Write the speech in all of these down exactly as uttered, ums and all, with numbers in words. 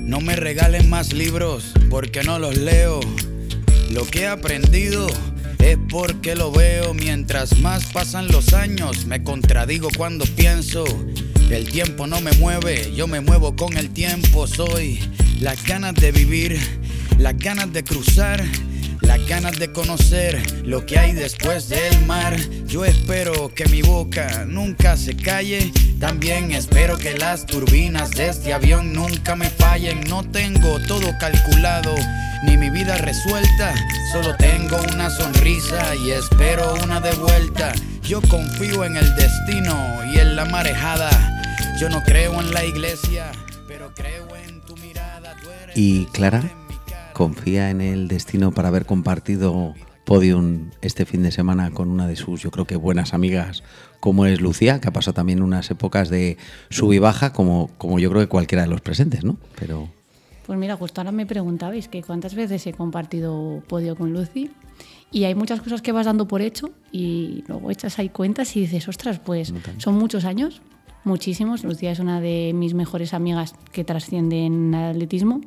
No me regalen más libros porque no los leo. Lo que he aprendido es porque lo veo. Mientras más pasan los años, me contradigo cuando pienso. El tiempo no me mueve, yo me muevo con el tiempo. Soy las ganas de vivir, las ganas de cruzar, las ganas de conocer lo que hay después del mar. Yo espero que mi boca nunca se calle. También espero que las turbinas de este avión nunca me fallen. No tengo todo calculado, ni mi vida resuelta. Solo tengo una sonrisa y espero una de vuelta. Yo confío en el destino y en la marejada. Yo no creo en la iglesia, pero creo en tu mirada. Tú eres ¿Y Clara confía en el destino para haber compartido podium este fin de semana con una de sus, yo creo que buenas amigas, como es Lucía, que ha pasado también unas épocas de sub y baja, como, como yo creo que cualquiera de los presentes, ¿no? Pero... Pues mira, justo ahora me preguntabais que cuántas veces he compartido podio con Lucy, y hay muchas cosas que vas dando por hecho y luego echas ahí cuentas y dices, ostras, pues no son muchos años, muchísimos. Lucía es una de mis mejores amigas que trasciende en el atletismo.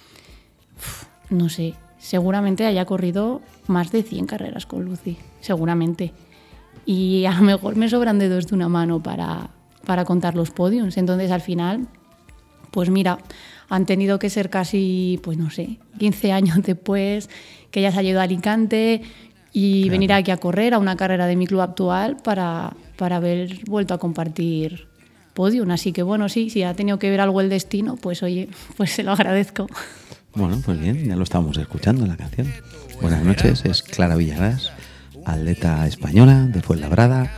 Uf, no sé, seguramente haya corrido más de cien carreras con Lucy, seguramente. Y a lo mejor me sobran dedos de una mano para, para contar los podiums. Entonces, al final, pues mira, han tenido que ser casi, pues no sé, quince años después que ella se ha ido a Alicante y claro, venir aquí a correr a una carrera de mi club actual para, para haber vuelto a compartir podium. Así que bueno, sí, si ha tenido que ver algo el destino, pues oye, pues se lo agradezco. Bueno, pues bien, ya lo estamos escuchando en la canción. Buenas noches, es Clara Villagrás, atleta española de Fuenlabrada.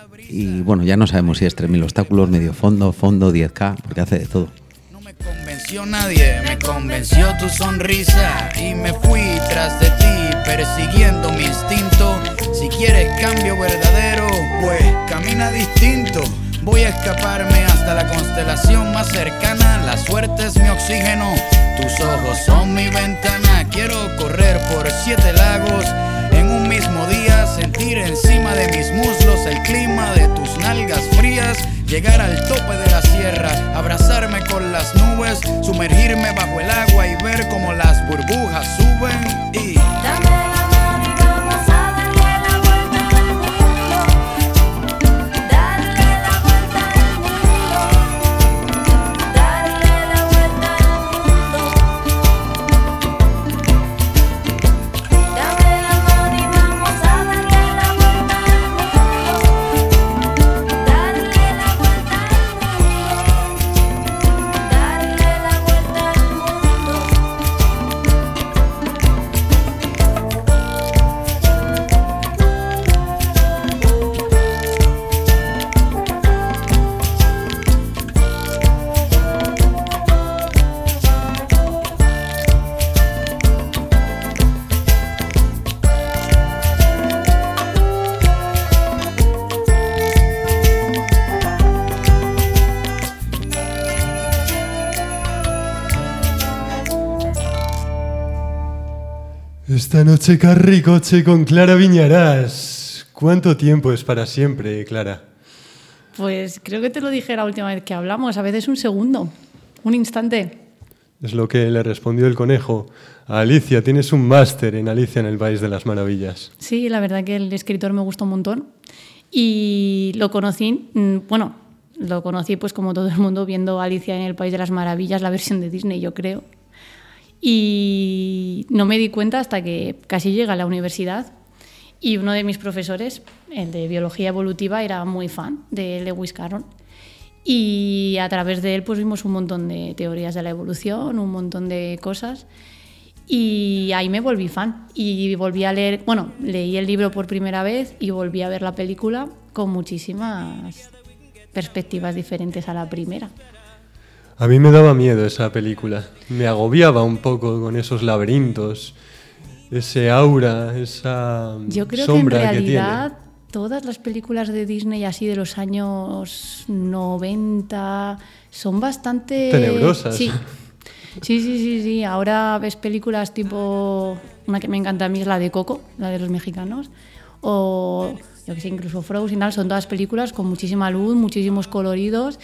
Y bueno, ya no sabemos si es tres mil obstáculos, medio fondo, fondo, diez K, porque hace de todo. No me convenció nadie, me convenció tu sonrisa y me fui tras de ti, persiguiendo mi instinto. Si quieres cambio verdadero, pues camina distinto. Voy a escaparme hasta la constelación más cercana. La suerte es mi oxígeno, tus ojos son mi ventana. Quiero correr por siete lagos en un mismo día, sentir encima de mis muslos el clima de tus nalgas frías, llegar al tope de la sierra, abrazarme con las nubes, sumergirme bajo el agua y ver cómo las burbujas suben y... Esta noche Carricoche con Clara Viñarás. ¿Cuánto tiempo es para siempre, Clara? Pues creo que te lo dije la última vez que hablamos, a veces un segundo, un instante. Es lo que le respondió el conejo a Alicia. Tienes un máster en Alicia en el País de las Maravillas. Sí, la verdad que el escritor me gustó un montón y lo conocí, bueno, lo conocí pues como todo el mundo viendo Alicia en el País de las Maravillas, la versión de Disney, yo creo. Y no me di cuenta hasta que casi llegué a la universidad y uno de mis profesores, el de biología evolutiva, era muy fan de Lewis Carroll y a través de él pues vimos un montón de teorías de la evolución, un montón de cosas y ahí me volví fan y volví a leer, bueno, leí el libro por primera vez y volví a ver la película con muchísimas perspectivas diferentes a la primera. A mí me daba miedo esa película, me agobiaba un poco con esos laberintos, ese aura, esa Yo creo sombra que en que realidad tiene. Todas las películas de Disney así de los años noventa son bastante... Tenebrosas. Sí, sí, sí, sí, sí. Ahora ves películas tipo... Una que me encanta a mí es la de Coco, la de los mexicanos, o yo que sé, incluso Frozen, son todas películas con muchísima luz, muchísimos coloridos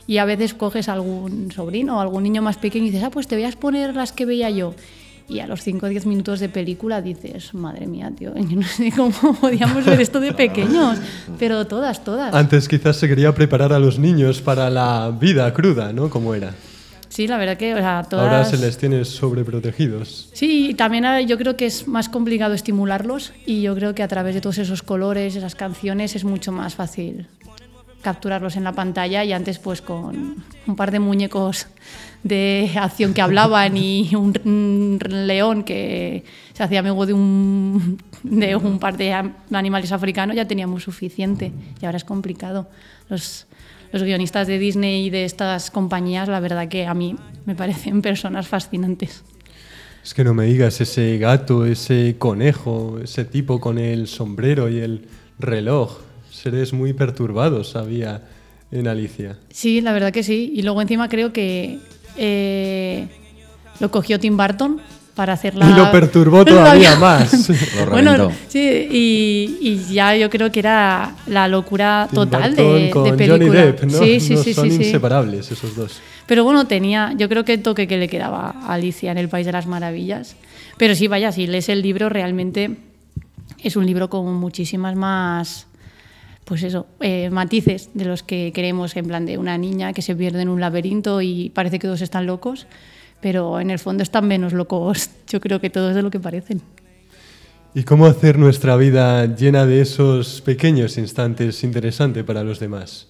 Y a veces coges a algún sobrino o algún niño más pequeño y dices, ah, pues te voy a exponer las que veía yo. Y a los cinco o diez minutos de película dices, madre mía, tío, yo no sé cómo podíamos ver esto de pequeños, pero todas, todas. Antes quizás se quería preparar a los niños para la vida cruda, ¿no? Como era. Sí, la verdad que, o sea, todas... Ahora se les tiene sobreprotegidos. Sí, y también yo creo que es más complicado estimularlos y yo creo que a través de todos esos colores, esas canciones, es mucho más fácil capturarlos en la pantalla, y antes pues con un par de muñecos de acción que hablaban y un, un león que se hacía amigo de un, de un par de animales africanos ya teníamos suficiente, y ahora es complicado. Los, los guionistas de Disney y de estas compañías, la verdad que a mí me parecen personas fascinantes. Es que no me digas, ese gato, ese conejo, ese tipo con el sombrero y el reloj, seres muy perturbados había en Alicia. Sí, la verdad que sí. Y luego encima creo que eh, lo cogió Tim Burton para hacer la... Y lo perturbó todavía más. Lo bueno, sí, y, y ya yo creo que era la locura Tim total Burton de, con de película. Johnny Depp, ¿no? Sí, sí, no sí, son sí, inseparables sí. esos dos. Pero bueno, tenía, yo creo que el toque que le quedaba a Alicia en el País de las Maravillas. Pero sí, vaya, si lees el libro, realmente es un libro con muchísimas más... pues eso, eh, matices de los que queremos, en plan de una niña que se pierde en un laberinto y parece que todos están locos, pero en el fondo están menos locos, yo creo que todos de lo que parecen. ¿Y cómo hacer nuestra vida llena de esos pequeños instantes interesante para los demás?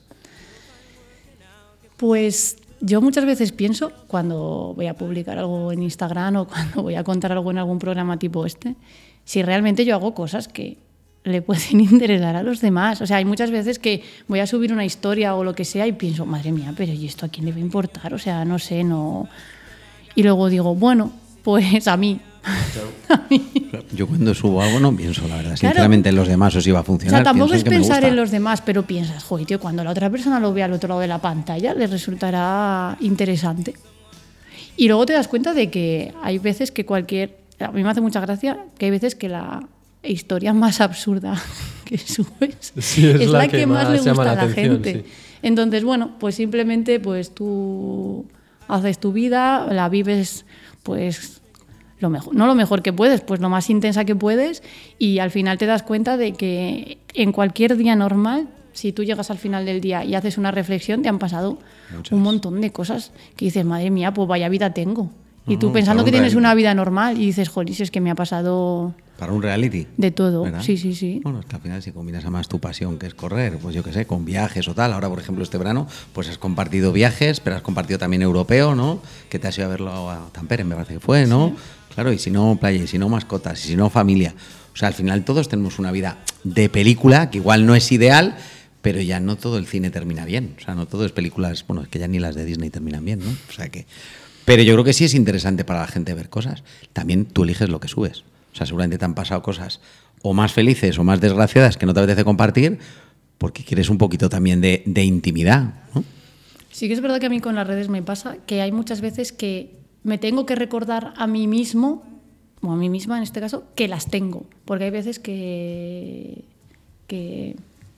Pues yo muchas veces pienso, cuando voy a publicar algo en Instagram o cuando voy a contar algo en algún programa tipo este, si realmente yo hago cosas que le pueden interesar a los demás. O sea, hay muchas veces que voy a subir una historia o lo que sea y pienso, madre mía, pero ¿y esto a quién le va a importar? O sea, no sé, no... Y luego digo, bueno, pues a mí. a mí. Yo cuando subo algo no pienso, la verdad. Sinceramente, claro, en los demás os iba a funcionar. O sea, tampoco pienso es en pensar en los demás, pero piensas, joder, tío, cuando la otra persona lo vea al otro lado de la pantalla, le resultará interesante. Y luego te das cuenta de que hay veces que cualquier... A mí me hace mucha gracia que hay veces que la... historia más absurda que subes sí, es, es la, la que, que más, más le gusta llama la a la atención, gente. Sí. Entonces, bueno, pues simplemente pues tú haces tu vida, la vives pues lo mejor, no lo mejor que puedes, pues lo más intensa que puedes, y al final te das cuenta de que en cualquier día normal, si tú llegas al final del día y haces una reflexión, te han pasado Muchas. un montón de cosas que dices, madre mía, pues vaya vida tengo. Y tú pensando que tienes una vida normal y dices, joder, si es que me ha pasado... Para un reality. De todo, ¿verdad? sí, sí, sí. Bueno, es que al final si combinas además tu pasión, que es correr, pues yo qué sé, con viajes o tal. Ahora, por ejemplo, este verano, pues has compartido viajes, pero has compartido también europeo, ¿no? Que te has ido a verlo a Tampere, me parece que fue, ¿no? Sí. Claro, y si no playa, y si no mascotas, y si no familia. O sea, al final todos tenemos una vida de película, que igual no es ideal, pero ya no todo el cine termina bien. O sea, no todo es películas, bueno, es que ya ni las de Disney terminan bien, ¿no? O sea que... Pero yo creo que sí es interesante para la gente ver cosas. También tú eliges lo que subes. O sea, seguramente te han pasado cosas o más felices o más desgraciadas que no te apetece compartir porque quieres un poquito también de, de intimidad, ¿no? Sí que es verdad que a mí con las redes me pasa que hay muchas veces que me tengo que recordar a mí mismo, o a mí misma en este caso, que las tengo. Porque hay veces que... que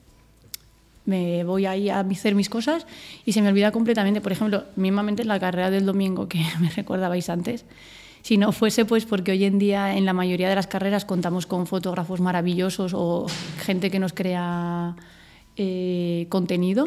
me voy ahí a hacer mis cosas y se me olvida completamente. Por ejemplo, mismamente en la carrera del domingo que me recordabais antes, si no fuese pues porque hoy en día en la mayoría de las carreras contamos con fotógrafos maravillosos o gente que nos crea eh, contenido,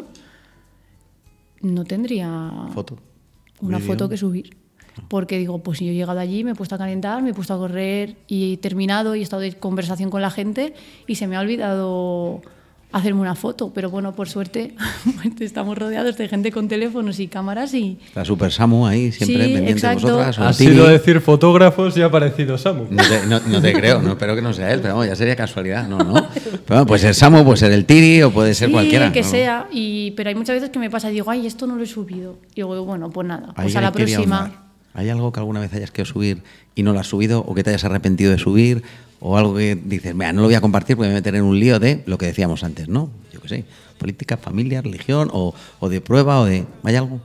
no tendría foto. una Video. foto que subir. Porque digo, pues si yo he llegado allí, me he puesto a calentar, me he puesto a correr y he terminado y he estado de conversación con la gente y se me ha olvidado hacerme una foto, pero bueno, por suerte pues estamos rodeados de gente con teléfonos y cámaras y... La Super Samu ahí, siempre sí, pendiente exacto. de vosotras. Ha sido decir fotógrafos y ha aparecido Samu. No te, no, no te creo, no espero que no sea él, pero vamos, ya sería casualidad, ¿no? ¿no? Pero bueno, puede ser Samu, puede ser el Tiri o puede ser sí, cualquiera. que ¿no? sea, y, pero hay muchas veces que me pasa y digo, ay, esto no lo he subido. Y digo, bueno, pues nada, Ahí pues a la próxima... Ahondar. ¿Hay algo que alguna vez hayas querido subir y no lo has subido o que te hayas arrepentido de subir o algo que dices, mira, no lo voy a compartir porque me voy a meter en un lío de lo que decíamos antes, ¿no? Yo qué sé, política, familia, religión o, o de prueba o de... ¿Hay algo?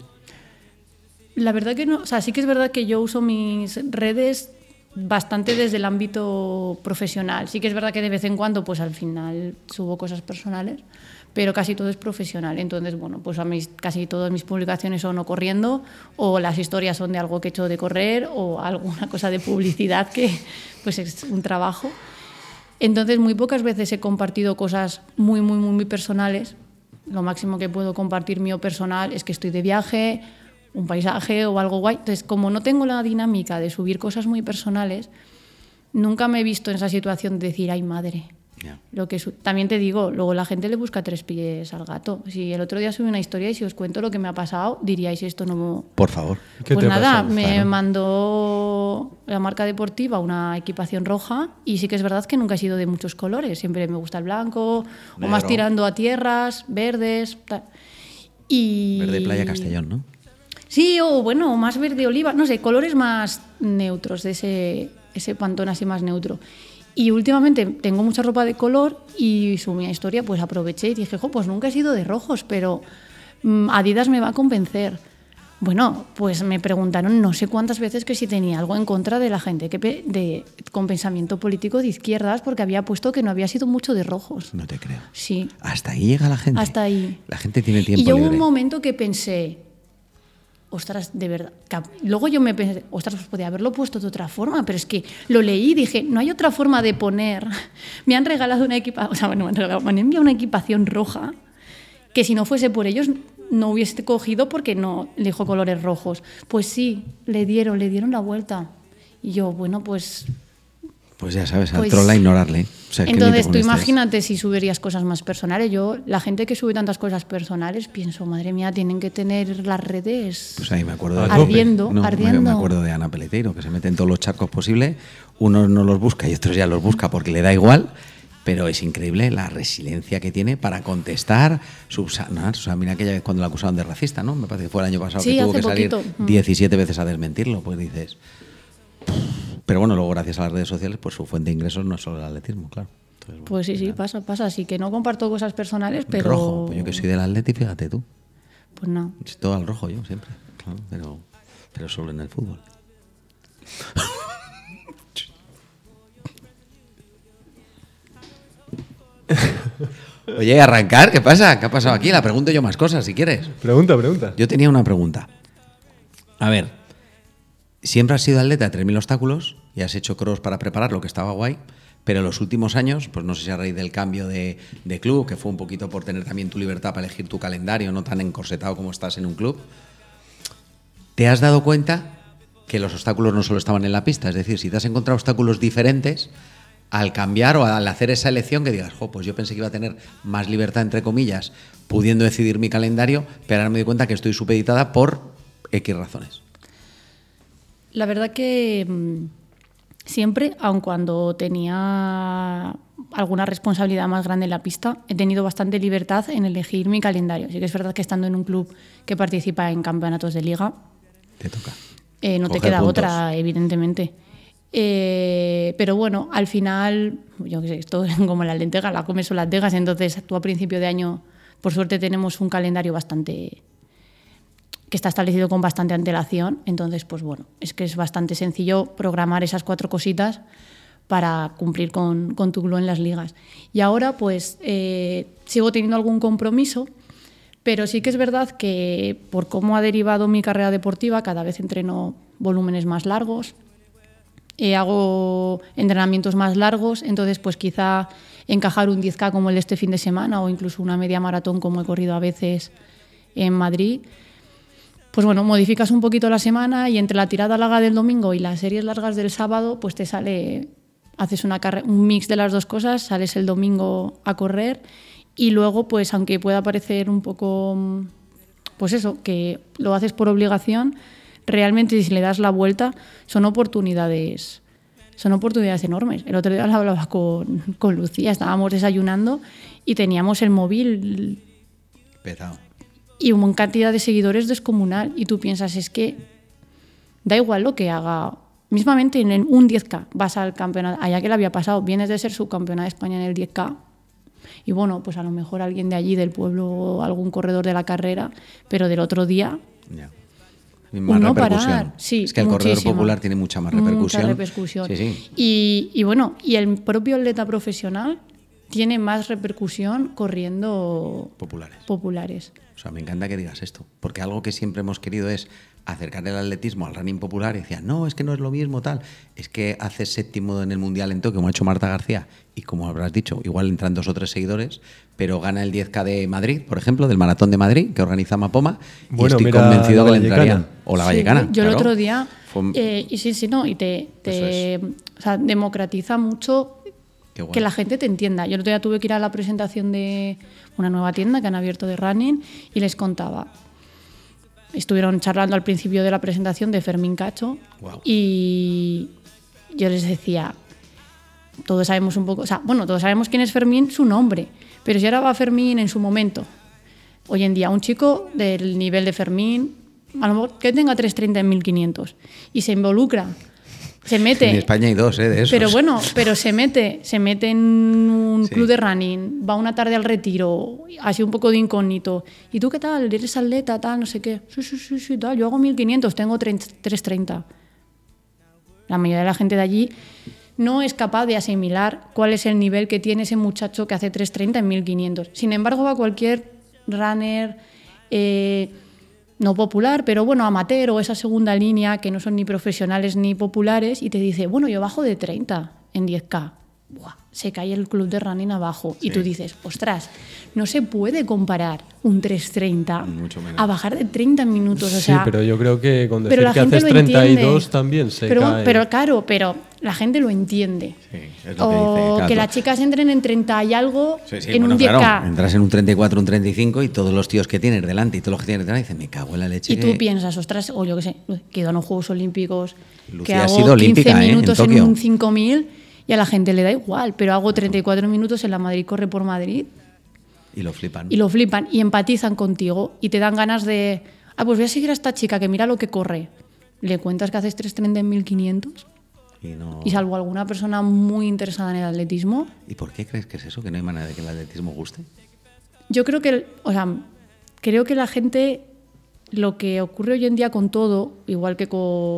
La verdad que no, o sea, sí que es verdad que yo uso mis redes bastante desde el ámbito profesional. Sí que es verdad que de vez en cuando, pues al final subo cosas personales, pero casi todo es profesional. Entonces, bueno, pues a mí casi todas mis publicaciones son o corriendo, o las historias son de algo que he hecho de correr, o alguna cosa de publicidad que pues es un trabajo. Entonces, muy pocas veces he compartido cosas muy, muy, muy, muy personales. Lo máximo que puedo compartir mío personal es que estoy de viaje, un paisaje o algo guay. Entonces, como no tengo la dinámica de subir cosas muy personales, nunca me he visto en esa situación de decir, ay, madre. Yeah. Lo que su- también te digo, luego la gente le busca tres pies al gato. Si el otro día subí una historia y si os cuento lo que me ha pasado, diríais esto no... Por favor. ¿Qué Pues te ha nada, pasado? me Claro. mandó la marca deportiva una equipación roja y sí que es verdad que nunca he sido de muchos colores. Siempre me gusta el blanco, Negro. o más tirando a tierras, verdes, tal. Y... Verde Playa Castellón, ¿no? Sí, o bueno, más verde oliva, no sé, colores más neutros, de ese, ese pantón así más neutro. Y últimamente tengo mucha ropa de color y subí una historia, pues aproveché y dije, jo, pues nunca he sido de rojos, pero mm, Adidas me va a convencer. Bueno, pues me preguntaron no sé cuántas veces que si tenía algo en contra de la gente que pe- de, con pensamiento político de izquierdas, porque había puesto que no había sido mucho de rojos. No te creo. Sí, Hasta ahí llega la gente. hasta ahí. La gente tiene tiempo Y yo hubo libre. un momento que pensé, ostras, de verdad. cap- Luego yo me pensé, ostras, pues podía haberlo puesto de otra forma, pero es que lo leí y dije, no hay otra forma de poner. Me han regalado una equipación, o sea, bueno, me han, regalado, me han enviado una equipación roja que si no fuese por ellos no hubiese cogido porque no elijo colores rojos. Pues sí, le dieron, le dieron la vuelta. Y yo, bueno, pues... Pues ya sabes, al Pues- troll a ignorarle. O sea, que ni te Entonces, tú molestes. imagínate si subirías cosas más personales. Yo, la gente que sube tantas cosas personales, pienso, madre mía, tienen que tener las redes Pues ahí me acuerdo de... A tope. ardiendo, No, me- ardiendo. me acuerdo de Ana Peleteiro, que se mete en todos los charcos posibles. Unos no los busca y otros ya los busca porque le da igual. Pero es increíble la resiliencia que tiene para contestar, subsanar. O sea, mira aquella vez cuando la acusaron de racista, ¿no? Me parece que fue el año pasado Sí, que tuvo hace que salir poquito. Mm. diecisiete veces a desmentirlo. Pues dices... Pero bueno, luego gracias a las redes sociales, pues su fuente de ingresos no es solo el atletismo, claro. Entonces, bueno, Pues sí, sí, pasa, pasa. Así que no comparto cosas personales, pero... Rojo, pues yo que soy del Atleti, fíjate tú. Pues no. Es todo al rojo yo siempre, claro, pero, pero solo en el fútbol. Oye, arrancar, ¿qué pasa? ¿Qué ha pasado aquí? La pregunto yo más cosas, si quieres. Pregunta, pregunta. Yo tenía una pregunta. A ver, siempre has sido atleta de tres mil obstáculos y has hecho cross para preparar, lo que estaba guay, pero en los últimos años, pues no sé si a raíz del cambio de, de club, que fue un poquito por tener también tu libertad para elegir tu calendario, no tan encorsetado como estás en un club, ¿te has dado cuenta que los obstáculos no solo estaban en la pista? Es decir, si te has encontrado obstáculos diferentes, al cambiar o al hacer esa elección que digas, jo, pues yo pensé que iba a tener más libertad, entre comillas, pudiendo decidir mi calendario, pero ahora me doy cuenta que estoy supeditada por X razones. La verdad que mm, siempre, aun cuando tenía alguna responsabilidad más grande en la pista, he tenido bastante libertad en elegir mi calendario. Sí que es verdad que estando en un club que participa en campeonatos de liga, Te toca. eh, no te Coger queda puntos. otra, evidentemente. Eh, pero bueno, al final, yo qué sé, esto es como las lentejas, las comes son las lentejas, entonces tú a principio de año, por suerte tenemos un calendario bastante que está establecido con bastante antelación, entonces pues bueno, es que es bastante sencillo programar esas cuatro cositas para cumplir con, con tu club en las ligas. Y ahora pues eh, sigo teniendo algún compromiso, pero sí que es verdad que por cómo ha derivado mi carrera deportiva, cada vez entreno volúmenes más largos, eh, hago entrenamientos más largos, entonces pues quizá encajar un diez K como el de este fin de semana o incluso una media maratón como he corrido a veces en Madrid, pues bueno, modificas un poquito la semana y entre la tirada larga del domingo y las series largas del sábado, pues te sale, haces una carre- un mix de las dos cosas, sales el domingo a correr y luego, pues aunque pueda parecer un poco, pues eso, que lo haces por obligación, realmente si le das la vuelta son oportunidades, son oportunidades enormes. El otro día lo hablaba con, con Lucía, estábamos desayunando y teníamos el móvil Pesado. y una cantidad de seguidores descomunal y tú piensas, es que da igual lo que haga. Mismamente en un diez K vas al campeonato, allá que le había pasado, vienes de ser subcampeona de España en el diez K y bueno, pues a lo mejor alguien de allí del pueblo, algún corredor de la carrera, pero del otro día Ya. Y más un no repercusión. parar. Sí, es que el corredor muchísima. popular tiene mucha más repercusión. Mucha repercusión. Sí, sí. Y, y bueno, y el propio atleta profesional tiene más repercusión corriendo populares. populares. O sea, me encanta que digas esto, porque algo que siempre hemos querido es acercar el atletismo al running popular y decían, no, es que no es lo mismo, tal. Es que hace séptimo en el Mundial en Tokio, como ha hecho Marta García, y como habrás dicho, igual entran dos o tres seguidores, pero gana el diez K de Madrid, por ejemplo, del Maratón de Madrid, que organiza Mapoma, bueno, y estoy convencido que le entrarían. O la Sí, Vallecana. yo claro. el otro día, Fue... eh, y sí, sí, no, y te, te o sea, democratiza mucho que la gente te entienda. Yo el otro día tuve que ir a la presentación de una nueva tienda que han abierto de running y les contaba. Estuvieron charlando al principio de la presentación de Fermín Cacho. Wow. Y yo les decía, todos sabemos un poco, o sea, bueno, todos sabemos quién es Fermín, su nombre, pero si ahora va Fermín en su momento, hoy en día un chico del nivel de Fermín, a lo mejor que tenga trescientos treinta en mil quinientos y se involucra, se mete. En España hay dos, ¿eh? De esos. Pero bueno, pero se mete, se mete en un sí. club de running, va una tarde al retiro, así un poco de incógnito. ¿Y tú qué tal? ¿Eres atleta, tal, no sé qué? Sí, sí, sí, sí, tal. Yo hago mil quinientos, tengo trescientos treinta. La mayoría de la gente de allí no es capaz de asimilar cuál es el nivel que tiene ese muchacho que hace trescientos treinta en mil quinientos. Sin embargo, va cualquier runner... Eh, no popular, pero bueno, amateur o esa segunda línea que no son ni profesionales ni populares y te dice, bueno, yo bajo de treinta en diez K. Buah, se cae el club de running abajo. Sí. Y tú dices, ostras, no se puede comparar un trescientos treinta a bajar de treinta minutos. O sí, sea, pero yo creo que con decir que haces treinta y dos también se pero, cae. Pero claro, pero la gente lo entiende. Sí, es lo o que dice, claro, que las chicas entren en treinta y algo sí, sí, en bueno, un diez K. Claro, entras en un treinta y cuatro, un treinta y cinco y todos los tíos que tienes delante y todos los que tienes delante dicen, me cago en la leche. Y que... tú piensas, ostras, o yo qué sé, que dan los Juegos Olímpicos, Lucía que ha hago sido quince olímpica, minutos ¿eh? en, en un cinco mil y a la gente le da igual, pero hago treinta y cuatro minutos en la Madrid Corre por Madrid. Y lo flipan. Y lo flipan y empatizan contigo y te dan ganas de, ah, pues voy a seguir a esta chica que mira lo que corre. Le cuentas que haces trescientos treinta en mil quinientos y, no... y salvo alguna persona muy interesada en el atletismo. ¿Y por qué crees que es eso? ¿Que no hay manera de que el atletismo guste? Yo creo que, o sea, creo que la gente, lo que ocurre hoy en día con todo, igual que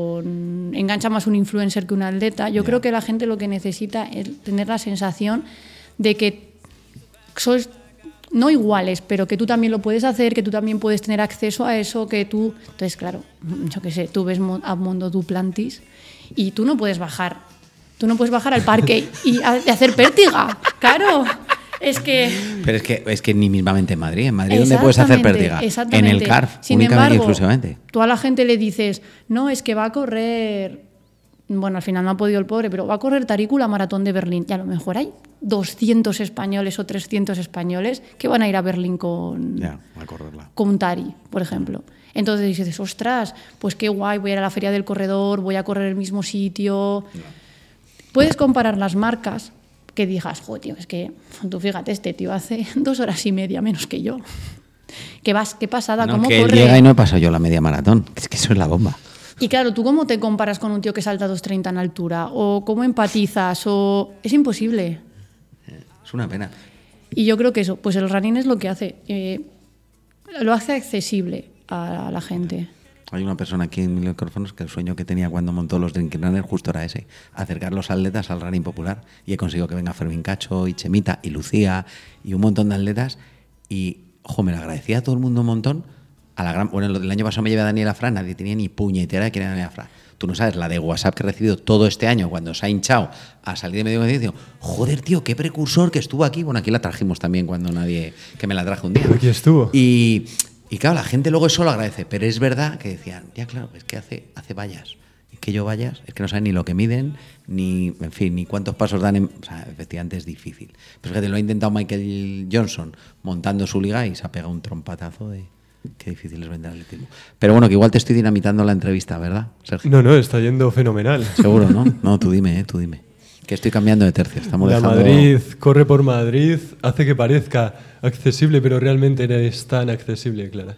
con engancha más un influencer que un atleta, yo yeah. creo que la gente lo que necesita es tener la sensación de que sois no iguales, pero que tú también lo puedes hacer, que tú también puedes tener acceso a eso, que tú... Entonces, claro, yo qué sé, tú ves a Mondo Duplantis y tú no puedes bajar, tú no puedes bajar al parque y hacer pértiga, claro. Es que... Pero es que, es que ni mismamente en Madrid. En Madrid, ¿dónde puedes hacer pértiga? En el C A R F, Sin únicamente embargo, y exclusivamente. Tú a la gente le dices, no, es que va a correr... Bueno, al final no ha podido el pobre, pero va a correr Tariku la maratón de Berlín. Y a lo mejor hay doscientos españoles o trescientos españoles que van a ir a Berlín con, ya, a correrla. con Tari, por ejemplo. Entonces dices, ostras, pues qué guay, voy a ir a la feria del corredor, voy a correr el mismo sitio. Ya. Puedes comparar las marcas que digas, joder, tío, es que tú fíjate, este tío hace dos horas y media menos que yo. ¿Qué, vas, qué pasada? No, ¿Cómo que corre? Él llega y no he pasado yo la media maratón. Es que eso es la bomba. Y claro, ¿tú cómo te comparas con un tío que salta doscientos treinta en altura? ¿O cómo empatizas? O... Es imposible. Es una pena. Y yo creo que eso, pues el running es lo que hace. Eh, lo hace accesible a la gente. Hay una persona aquí en Micrófonos que el sueño que tenía cuando montó los Drink Runners justo era ese, acercar los atletas al running popular. Y he conseguido que venga Fermín Cacho y Chemita y Lucía y un montón de atletas. Y, ojo, me lo agradecía a todo el mundo un montón. A la gran, bueno, el año pasado me llevé a Daniela Fra, nadie tenía ni puñetera de quién era Daniela Fra. Tú no sabes la de WhatsApp que he recibido todo este año cuando se ha hinchado a salir de medio de digo, joder, tío, qué precursor que estuvo aquí. Bueno, aquí la trajimos también cuando nadie, que me la traje un día. Aquí estuvo. Y, y claro, la gente luego eso lo agradece, pero es verdad que decían, ya claro, es que hace, hace vallas. Y que yo vallas, es que no saben ni lo que miden, ni, en fin, ni cuántos pasos dan. En, o sea, efectivamente es difícil. Pero fíjate, lo ha intentado Michael Johnson montando su liga y se ha pegado un trompatazo de... Qué difícil es vender atletismo. Pero bueno, que igual te estoy dinamitando la entrevista, ¿verdad, Sergio? No, no, está yendo fenomenal. Seguro, ¿no? No, tú dime, eh, tú dime. Que estoy cambiando de tercio. Estamos la dejando... Madrid, corre por Madrid, hace que parezca accesible, pero realmente no es tan accesible, Clara.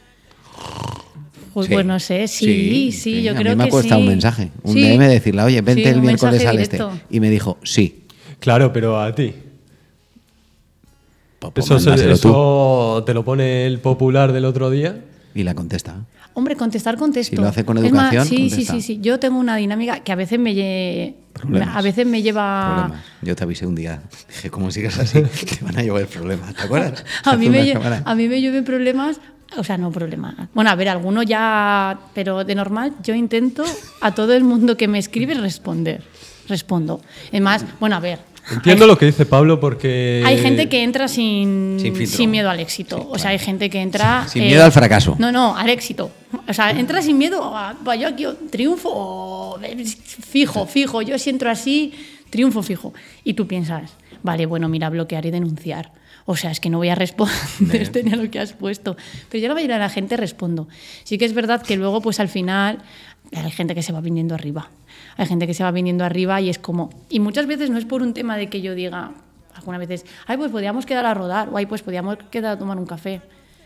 Pues sí. Bueno, sé, sí, sí, sí, sí yo a creo que sí. A mí me ha costado un mensaje, un sí. D M decirle, oye, vente sí, el miércoles al directo. este. Y me dijo, sí. Claro, pero a ti. Pues Eso, se, eso te lo pone el popular del otro día. Y la contesta. Hombre, contestar, contesto. Si lo hace con Es educación, más, sí, contesta. sí, sí, sí. Yo tengo una dinámica que a veces me, lle... a veces me lleva... Problemas. Yo te avisé un día. Dije, como sigas así, te van a llevar problemas. ¿Te acuerdas? a, mí me lle... semana. a mí me llueven problemas... O sea, no problemas. Bueno, a ver, alguno ya... Pero de normal yo intento a todo el mundo que me escribe responder. Respondo. Es más, bueno, a ver... Entiendo hay, lo que dice Pablo porque... Hay gente que entra sin, sin, sin miedo al éxito. Sí, o sea, claro. Hay gente que entra... Sin, sin eh, miedo al fracaso. No, no, al éxito. O sea, entra sin miedo a... Yo aquí triunfo fijo, fijo. Yo si entro así, triunfo fijo. Y tú piensas, vale, bueno, mira, bloquear y denunciar. O sea, es que no voy a responder este ni a lo que has puesto. Pero yo la mayoría de la gente respondo. Sí que es verdad que luego, pues al final, hay gente que se va viniendo arriba. Hay gente que se va viniendo arriba y es como... Y muchas veces no es por un tema de que yo diga, algunas veces, ay, pues podíamos quedar a rodar, o ay, pues podíamos quedar a tomar un café.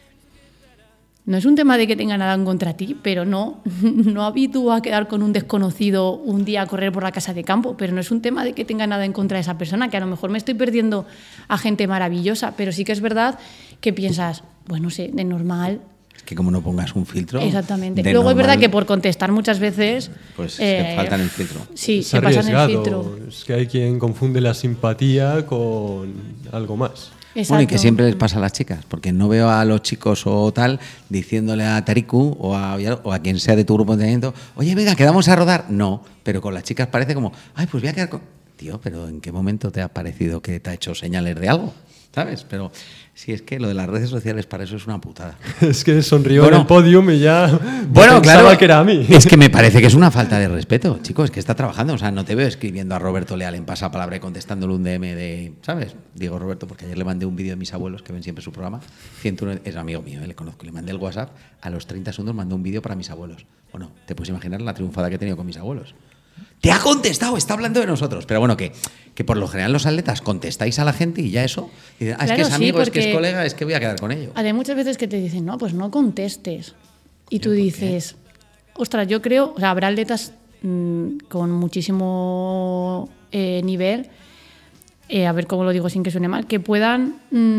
No es un tema de que tenga nada en contra ti, pero no, no habitúo a quedar con un desconocido un día a correr por la casa de campo, pero no es un tema de que tenga nada en contra de esa persona, que a lo mejor me estoy perdiendo a gente maravillosa, pero sí que es verdad que piensas, bueno, sé, de normal... Que como no pongas un filtro. Exactamente. Luego normal, es verdad que por contestar muchas veces... Pues eh, se faltan el filtro. Sí, es se pasan el filtro. Es que hay quien confunde la simpatía con algo más. Exacto. Bueno, y que siempre les pasa a las chicas, porque no veo a los chicos o tal diciéndole a Tariku o a, o a quien sea de tu grupo de entrenamiento, oye, venga, quedamos a rodar. No, pero con las chicas parece como, ay, pues voy a quedar con... Tío, pero ¿en qué momento te ha parecido que te ha hecho señales de algo? ¿Sabes? Pero sí, es que lo de las redes sociales para eso es una putada. Es que sonrió bueno, en el podium y ya bueno, claro, que era a mí. Es que me parece que es una falta de respeto, chicos, es que está trabajando. O sea, no te veo escribiendo a Roberto Leal en Pasapalabra y contestándole un D M de, ¿sabes? Digo Roberto, porque ayer le mandé un vídeo de mis abuelos, que ven siempre su programa. ciento uno, es amigo mío, le conozco. Le mandé el WhatsApp, a los treinta segundos mandó un vídeo para mis abuelos. Bueno, te puedes imaginar la triunfada que he tenido con mis abuelos. Te ha contestado, está hablando de nosotros. Pero bueno, que, que por lo general los atletas contestáis a la gente y ya eso. Y dicen, ah, claro, es que es amigo, sí, es que es colega, es que voy a quedar con ellos. Hay muchas veces que te dicen, no, pues no contestes. Y tú dices, ostras, yo creo, o sea, habrá atletas mmm, con muchísimo eh, nivel, eh, a ver cómo lo digo sin que suene mal, que puedan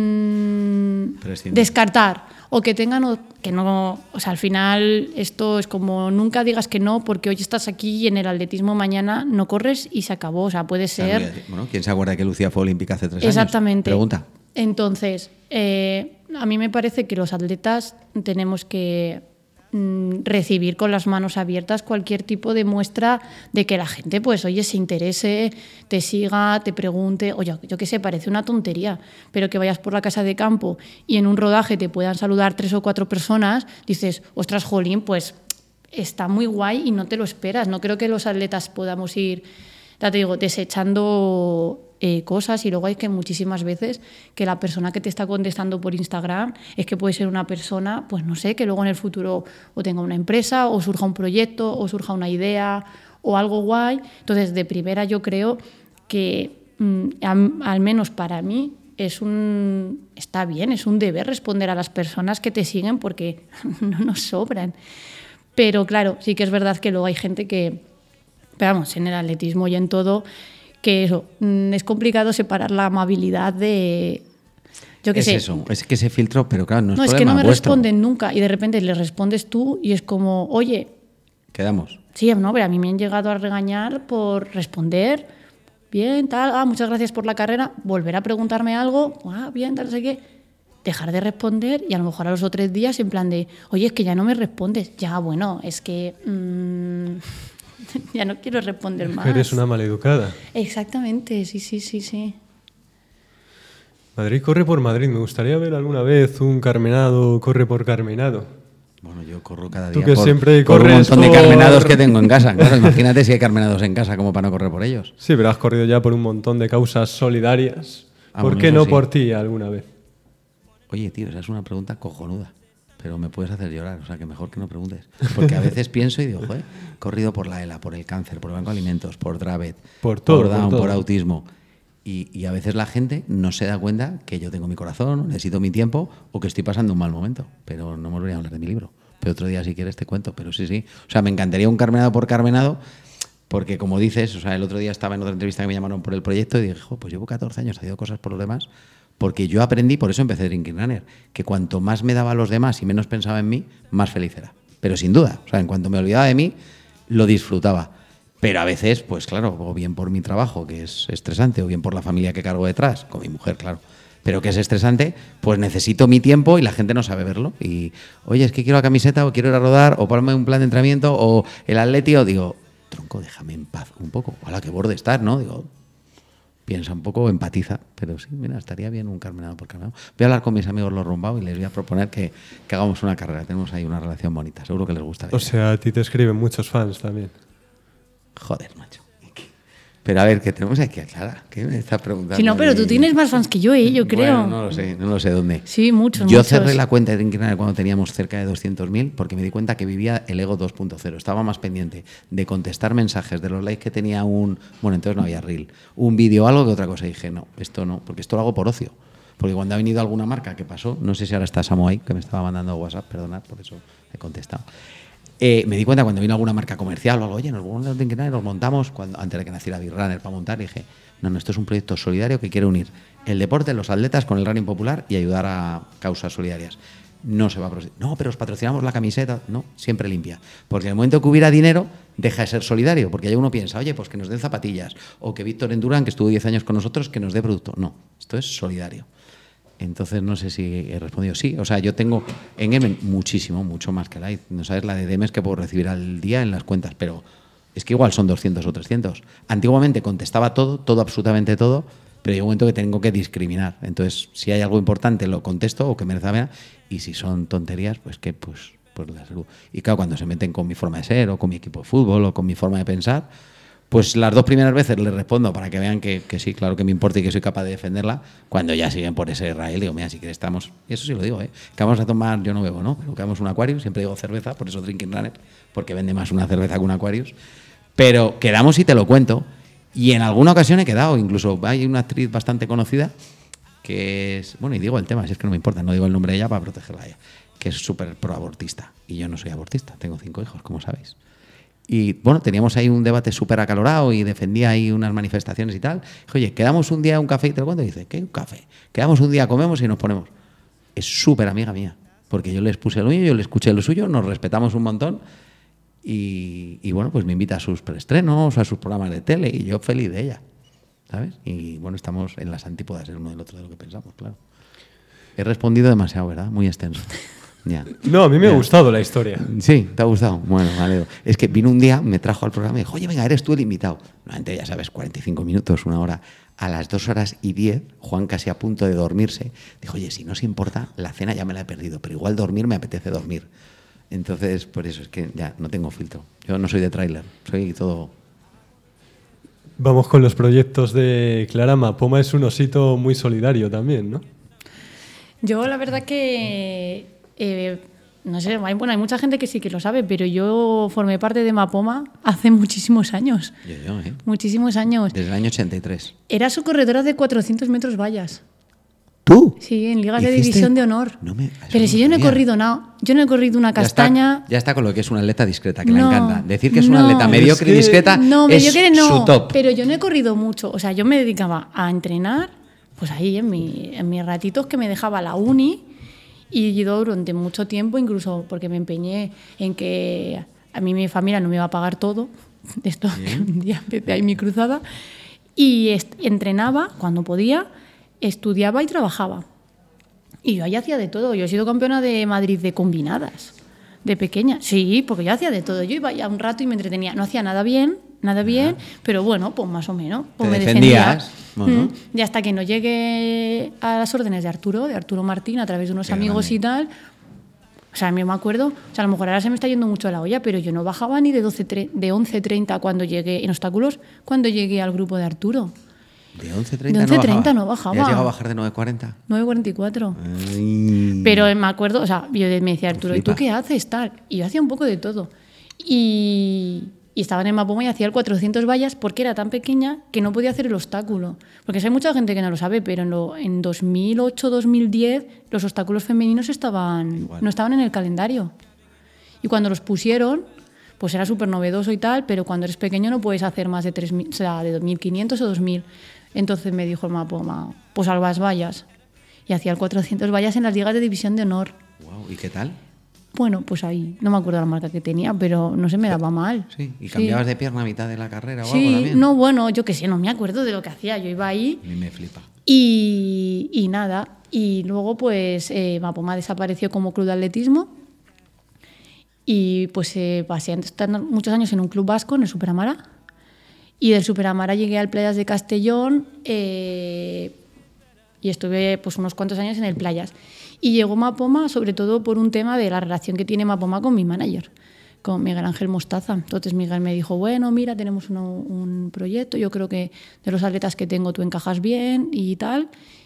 mmm, descartar. O que tengan, o que no, o sea, al final esto es como nunca digas que no, porque hoy estás aquí y en el atletismo mañana no corres y se acabó. O sea, puede ser. Bueno, ¿quién se acuerda que Lucía fue olímpica hace tres Exactamente. años? Pregunta. Entonces, eh, a mí me parece que los atletas tenemos que mm, recibir con las manos abiertas cualquier tipo de muestra de que la gente, pues, oye, se interese, te siga, te pregunte, oye, yo qué sé, parece una tontería, pero que vayas por la casa de campo y en un rodaje te puedan saludar tres o cuatro personas, dices, ostras, jolín, pues está muy guay y no te lo esperas. No creo que los atletas podamos ir, ya te digo, desechando eh, cosas, y luego hay que muchísimas veces que la persona que te está contestando por Instagram es que puede ser una persona, pues no sé, que luego en el futuro o tenga una empresa o surja un proyecto o surja una idea o algo guay. Entonces, de primera yo creo que mmm, al, al menos para mí es un, está bien, es un deber responder a las personas que te siguen porque no nos sobran. Pero claro, sí que es verdad que luego hay gente que, pero vamos, en el atletismo y en todo, que eso, es complicado separar la amabilidad de... Yo qué es sé. eso, es que ese filtro, pero claro, no es No, es problema que no me vuestro. responden nunca y de repente le respondes tú y es como, oye... Quedamos. Sí, no, pero a mí me han llegado a regañar por responder, bien, tal, ah, muchas gracias por la carrera, volver a preguntarme algo, ah, bien, tal, no sé qué, dejar de responder y a lo mejor a los otros tres días en plan de, oye, es que ya no me respondes. Ya, bueno, es que... Mmm, ya no quiero responder más. Eres una maleducada. Exactamente, sí, sí, sí, sí. Madrid corre por Madrid. Me gustaría ver alguna vez un carmenado corre por carmenado. Bueno, yo corro cada Tú día que por, siempre por un corres montón de por- carmenados que tengo en casa. Claro, imagínate si hay carmenados en casa como para no correr por ellos. Sí, pero has corrido ya por un montón de causas solidarias. Ah, ¿Por bueno, qué eso no sí. por ti alguna vez? Oye, tío, esa es una pregunta cojonuda, pero me puedes hacer llorar, o sea que mejor que no preguntes. Porque a veces pienso y digo, joder, he corrido por la ELA, por el cáncer, por el Banco de Alimentos, por Dravet, Por todo, por por Down, todo. por autismo. Y, y a veces la gente no se da cuenta que yo tengo mi corazón, necesito mi tiempo o que estoy pasando un mal momento. Pero no me volvería a hablar de mi libro. Pero otro día, si quieres, te cuento. Pero sí, sí. O sea, me encantaría un carmenado por carmenado, porque como dices, o sea, el otro día estaba en otra entrevista que me llamaron por el proyecto y dije, jo, pues llevo catorce años haciendo cosas por los demás. Porque yo aprendí, por eso empecé Drinking Runner, que cuanto más me daba a los demás y menos pensaba en mí, más feliz era. Pero sin duda, o sea, en cuanto me olvidaba de mí, lo disfrutaba. Pero a veces, pues claro, o bien por mi trabajo, que es estresante, o bien por la familia que cargo detrás, con mi mujer, claro, pero que es estresante, pues necesito mi tiempo y la gente no sabe verlo. Y, oye, es que quiero la camiseta, o quiero ir a rodar, o ponerme un plan de entrenamiento, o el atleti, o digo, tronco, déjame en paz un poco. Ojalá que borde estar, ¿no? Digo, piensa un poco, empatiza, pero sí, mira, estaría bien un carmenado por carmenado. Voy a hablar con mis amigos los rumbados y les voy a proponer que, que hagamos una carrera. Tenemos ahí una relación bonita, seguro que les gusta. O sea, a ti te escriben muchos fans también. Joder, macho. Pero a ver, que tenemos aquí a Clara. ¿Qué me está preguntando? Sí, no, pero tú tienes más fans que yo, ¿eh? Yo creo. Bueno, no lo sé, no lo sé dónde. Sí, muchos, Yo muchos. cerré la cuenta de Drinking Runner cuando teníamos cerca de doscientos mil porque me di cuenta que vivía el ego dos punto cero. Estaba más pendiente de contestar mensajes, de los likes que tenía un... Bueno, entonces no había reel. Un vídeo o algo que otra cosa. Y dije, no, esto no, porque esto lo hago por ocio. Porque cuando ha venido alguna marca que pasó, no sé si ahora está Samu ahí, que me estaba mandando WhatsApp, perdonad, por eso he contestado. Eh, me di cuenta cuando vino alguna marca comercial o algo, oye, nos vamos a Drinking Runner, nos montamos, cuando, antes de que naciera Big Runner para montar, y dije, no, no, esto es un proyecto solidario que quiere unir el deporte, los atletas con el running popular y ayudar a causas solidarias. No se va a patrocinar. No, pero os patrocinamos la camiseta. No, siempre limpia. Porque en el momento que hubiera dinero, deja de ser solidario. Porque ya uno piensa, oye, pues que nos den zapatillas. O que Víctor Endurán, que estuvo diez años con nosotros, que nos dé producto. No, esto es solidario. Entonces no sé si he respondido. Sí, o sea, yo tengo en Emen muchísimo, mucho más que la no sabes la de D Ms que puedo recibir al día en las cuentas, pero es que igual son doscientos o trescientos. Antiguamente contestaba todo, todo, absolutamente todo, pero hay un momento que tengo que discriminar. Entonces, si hay algo importante, lo contesto o que merece la pena, y si son tonterías, pues que pues, pues la salud. Y claro, cuando se meten con mi forma de ser, o con mi equipo de fútbol, o con mi forma de pensar, pues las dos primeras veces les respondo para que vean que, que sí, claro que me importa y que soy capaz de defenderla. Cuando ya siguen por ese Israel, digo, mira, si quieres estamos... Y eso sí lo digo, ¿eh? Que vamos a tomar, yo no bebo, ¿no? Pero que vamos a un Aquarius, siempre digo cerveza, por eso Drinking Runner, porque vende más una cerveza que un Aquarius. Pero quedamos y te lo cuento. Y en alguna ocasión he quedado, incluso hay una actriz bastante conocida que es... Bueno, y digo el tema, si es que no me importa, no digo el nombre de ella para protegerla a ella, que es súper proabortista. Y yo no soy abortista, tengo cinco hijos, como sabéis. Y bueno, teníamos ahí un debate súper acalorado y defendía ahí unas manifestaciones y tal. Dije, oye, quedamos un día a un café y te lo cuento. Y dice, ¿qué un café? Quedamos un día, comemos y nos ponemos. Es súper amiga mía, porque yo les puse lo mío, yo le escuché lo suyo, nos respetamos un montón. Y, y bueno, pues me invita a sus preestrenos, a sus programas de tele y yo feliz de ella, ¿sabes? Y bueno, estamos en las antípodas el uno del otro de lo que pensamos, claro. He respondido demasiado, ¿verdad? Muy extenso. Ya. No, a mí me ya. ha gustado la historia. Sí, ¿te ha gustado? Bueno, vale. Es que vino un día, me trajo al programa y dijo, oye, venga, eres tú el invitado. Normalmente, ya sabes, cuarenta y cinco minutos, una hora. A las dos horas y diez, Juan casi a punto de dormirse, dijo, oye, si no os importa, la cena ya me la he perdido, pero igual dormir me apetece dormir. Entonces, por eso es que ya no tengo filtro. Yo no soy de tráiler, soy todo... Vamos con los proyectos de Clara. Mapoma es un osito muy solidario también, ¿no? Yo la verdad que... Eh, no sé, hay, bueno, hay mucha gente que sí que lo sabe, pero yo formé parte de Mapoma hace muchísimos años. Yo, yo, ¿eh? Muchísimos años. Desde el año ochenta y tres. Era su corredora de cuatrocientos metros vallas. ¿Tú? Sí, en ligas de ¿Hiciste? División de Honor. No me, pero no si yo no he sabía. corrido nada, yo no he corrido una castaña. Ya está, ya está con lo que es una atleta discreta, que No, le encanta. Decir que es no. una atleta mediocre Es y que- discreta No, es mediocre no, su top. pero yo no he corrido mucho. O sea, yo me dedicaba a entrenar, pues ahí en, mi, en mis ratitos que me dejaba la uni, y yo durante mucho tiempo, incluso porque me empeñé en que a mí mi familia no me iba a pagar todo, de esto que un día empecé ahí mi cruzada, y est- entrenaba cuando podía, estudiaba y trabajaba. Y yo ahí hacía de todo. Yo he sido campeona de Madrid de combinadas, de pequeña. Sí, porque yo hacía de todo. Yo iba ya un rato y me entretenía. No hacía nada bien, nada bien, pero bueno, pues más o menos. Pues Te me defendías, defendía. bueno. Mm. Y hasta que no llegué a las órdenes de Arturo, de Arturo Martín, a través de unos Qué amigos grande. y tal. O sea, a mí me acuerdo, o sea, a lo mejor ahora se me está yendo mucho la olla, pero yo no bajaba ni de, doce, tre- de once treinta cuando llegué, en obstáculos, cuando llegué al grupo de Arturo. De once treinta De once treinta no no bajaba. ¿Y has llegado a bajar de nueve cuarenta? nueve cuarenta y cuatro. Ay. Pero me acuerdo, o sea, yo me decía Arturo, ¿y tú Flipa. qué haces? Tal. Y yo hacía un poco de todo. Y, y estaba en Mapoma y hacía el cuatrocientos vallas porque era tan pequeña que no podía hacer el obstáculo. Porque hay mucha gente que no lo sabe, pero en, lo, en dos mil ocho dos mil diez los obstáculos femeninos estaban, Igual. no estaban en el calendario. Y cuando los pusieron, pues era súper novedoso y tal, pero cuando eres pequeño no puedes hacer más de tres mil, o sea, de mil quinientos o dos mil. Entonces me dijo el Mapoma, pues a las vallas. y hacía el cuatrocientos vallas en las ligas de división de honor. Wow, ¿y qué tal? Bueno, pues ahí, no me acuerdo la marca que tenía, pero no se me daba mal. Sí, ¿y cambiabas sí. de pierna a mitad de la carrera o sí, algo también? No, bueno, yo qué sé, no me acuerdo de lo que hacía, yo iba ahí. A mí me flipa. Y, y nada, y luego pues eh, Mapoma desapareció como club de atletismo y pues eh, pasé a estar muchos años en un club vasco, en el Superamara, y del Superamara llegué al Playas de Castellón eh, y estuve pues unos cuantos años en el Playas. Y llegó Mapoma sobre todo por un tema de la relación que tiene Mapoma con mi manager, con Miguel Ángel Mostaza. Entonces Miguel me dijo, bueno, mira, tenemos uno, un proyecto, yo creo que de los atletas que tengo tú encajas bien y tal,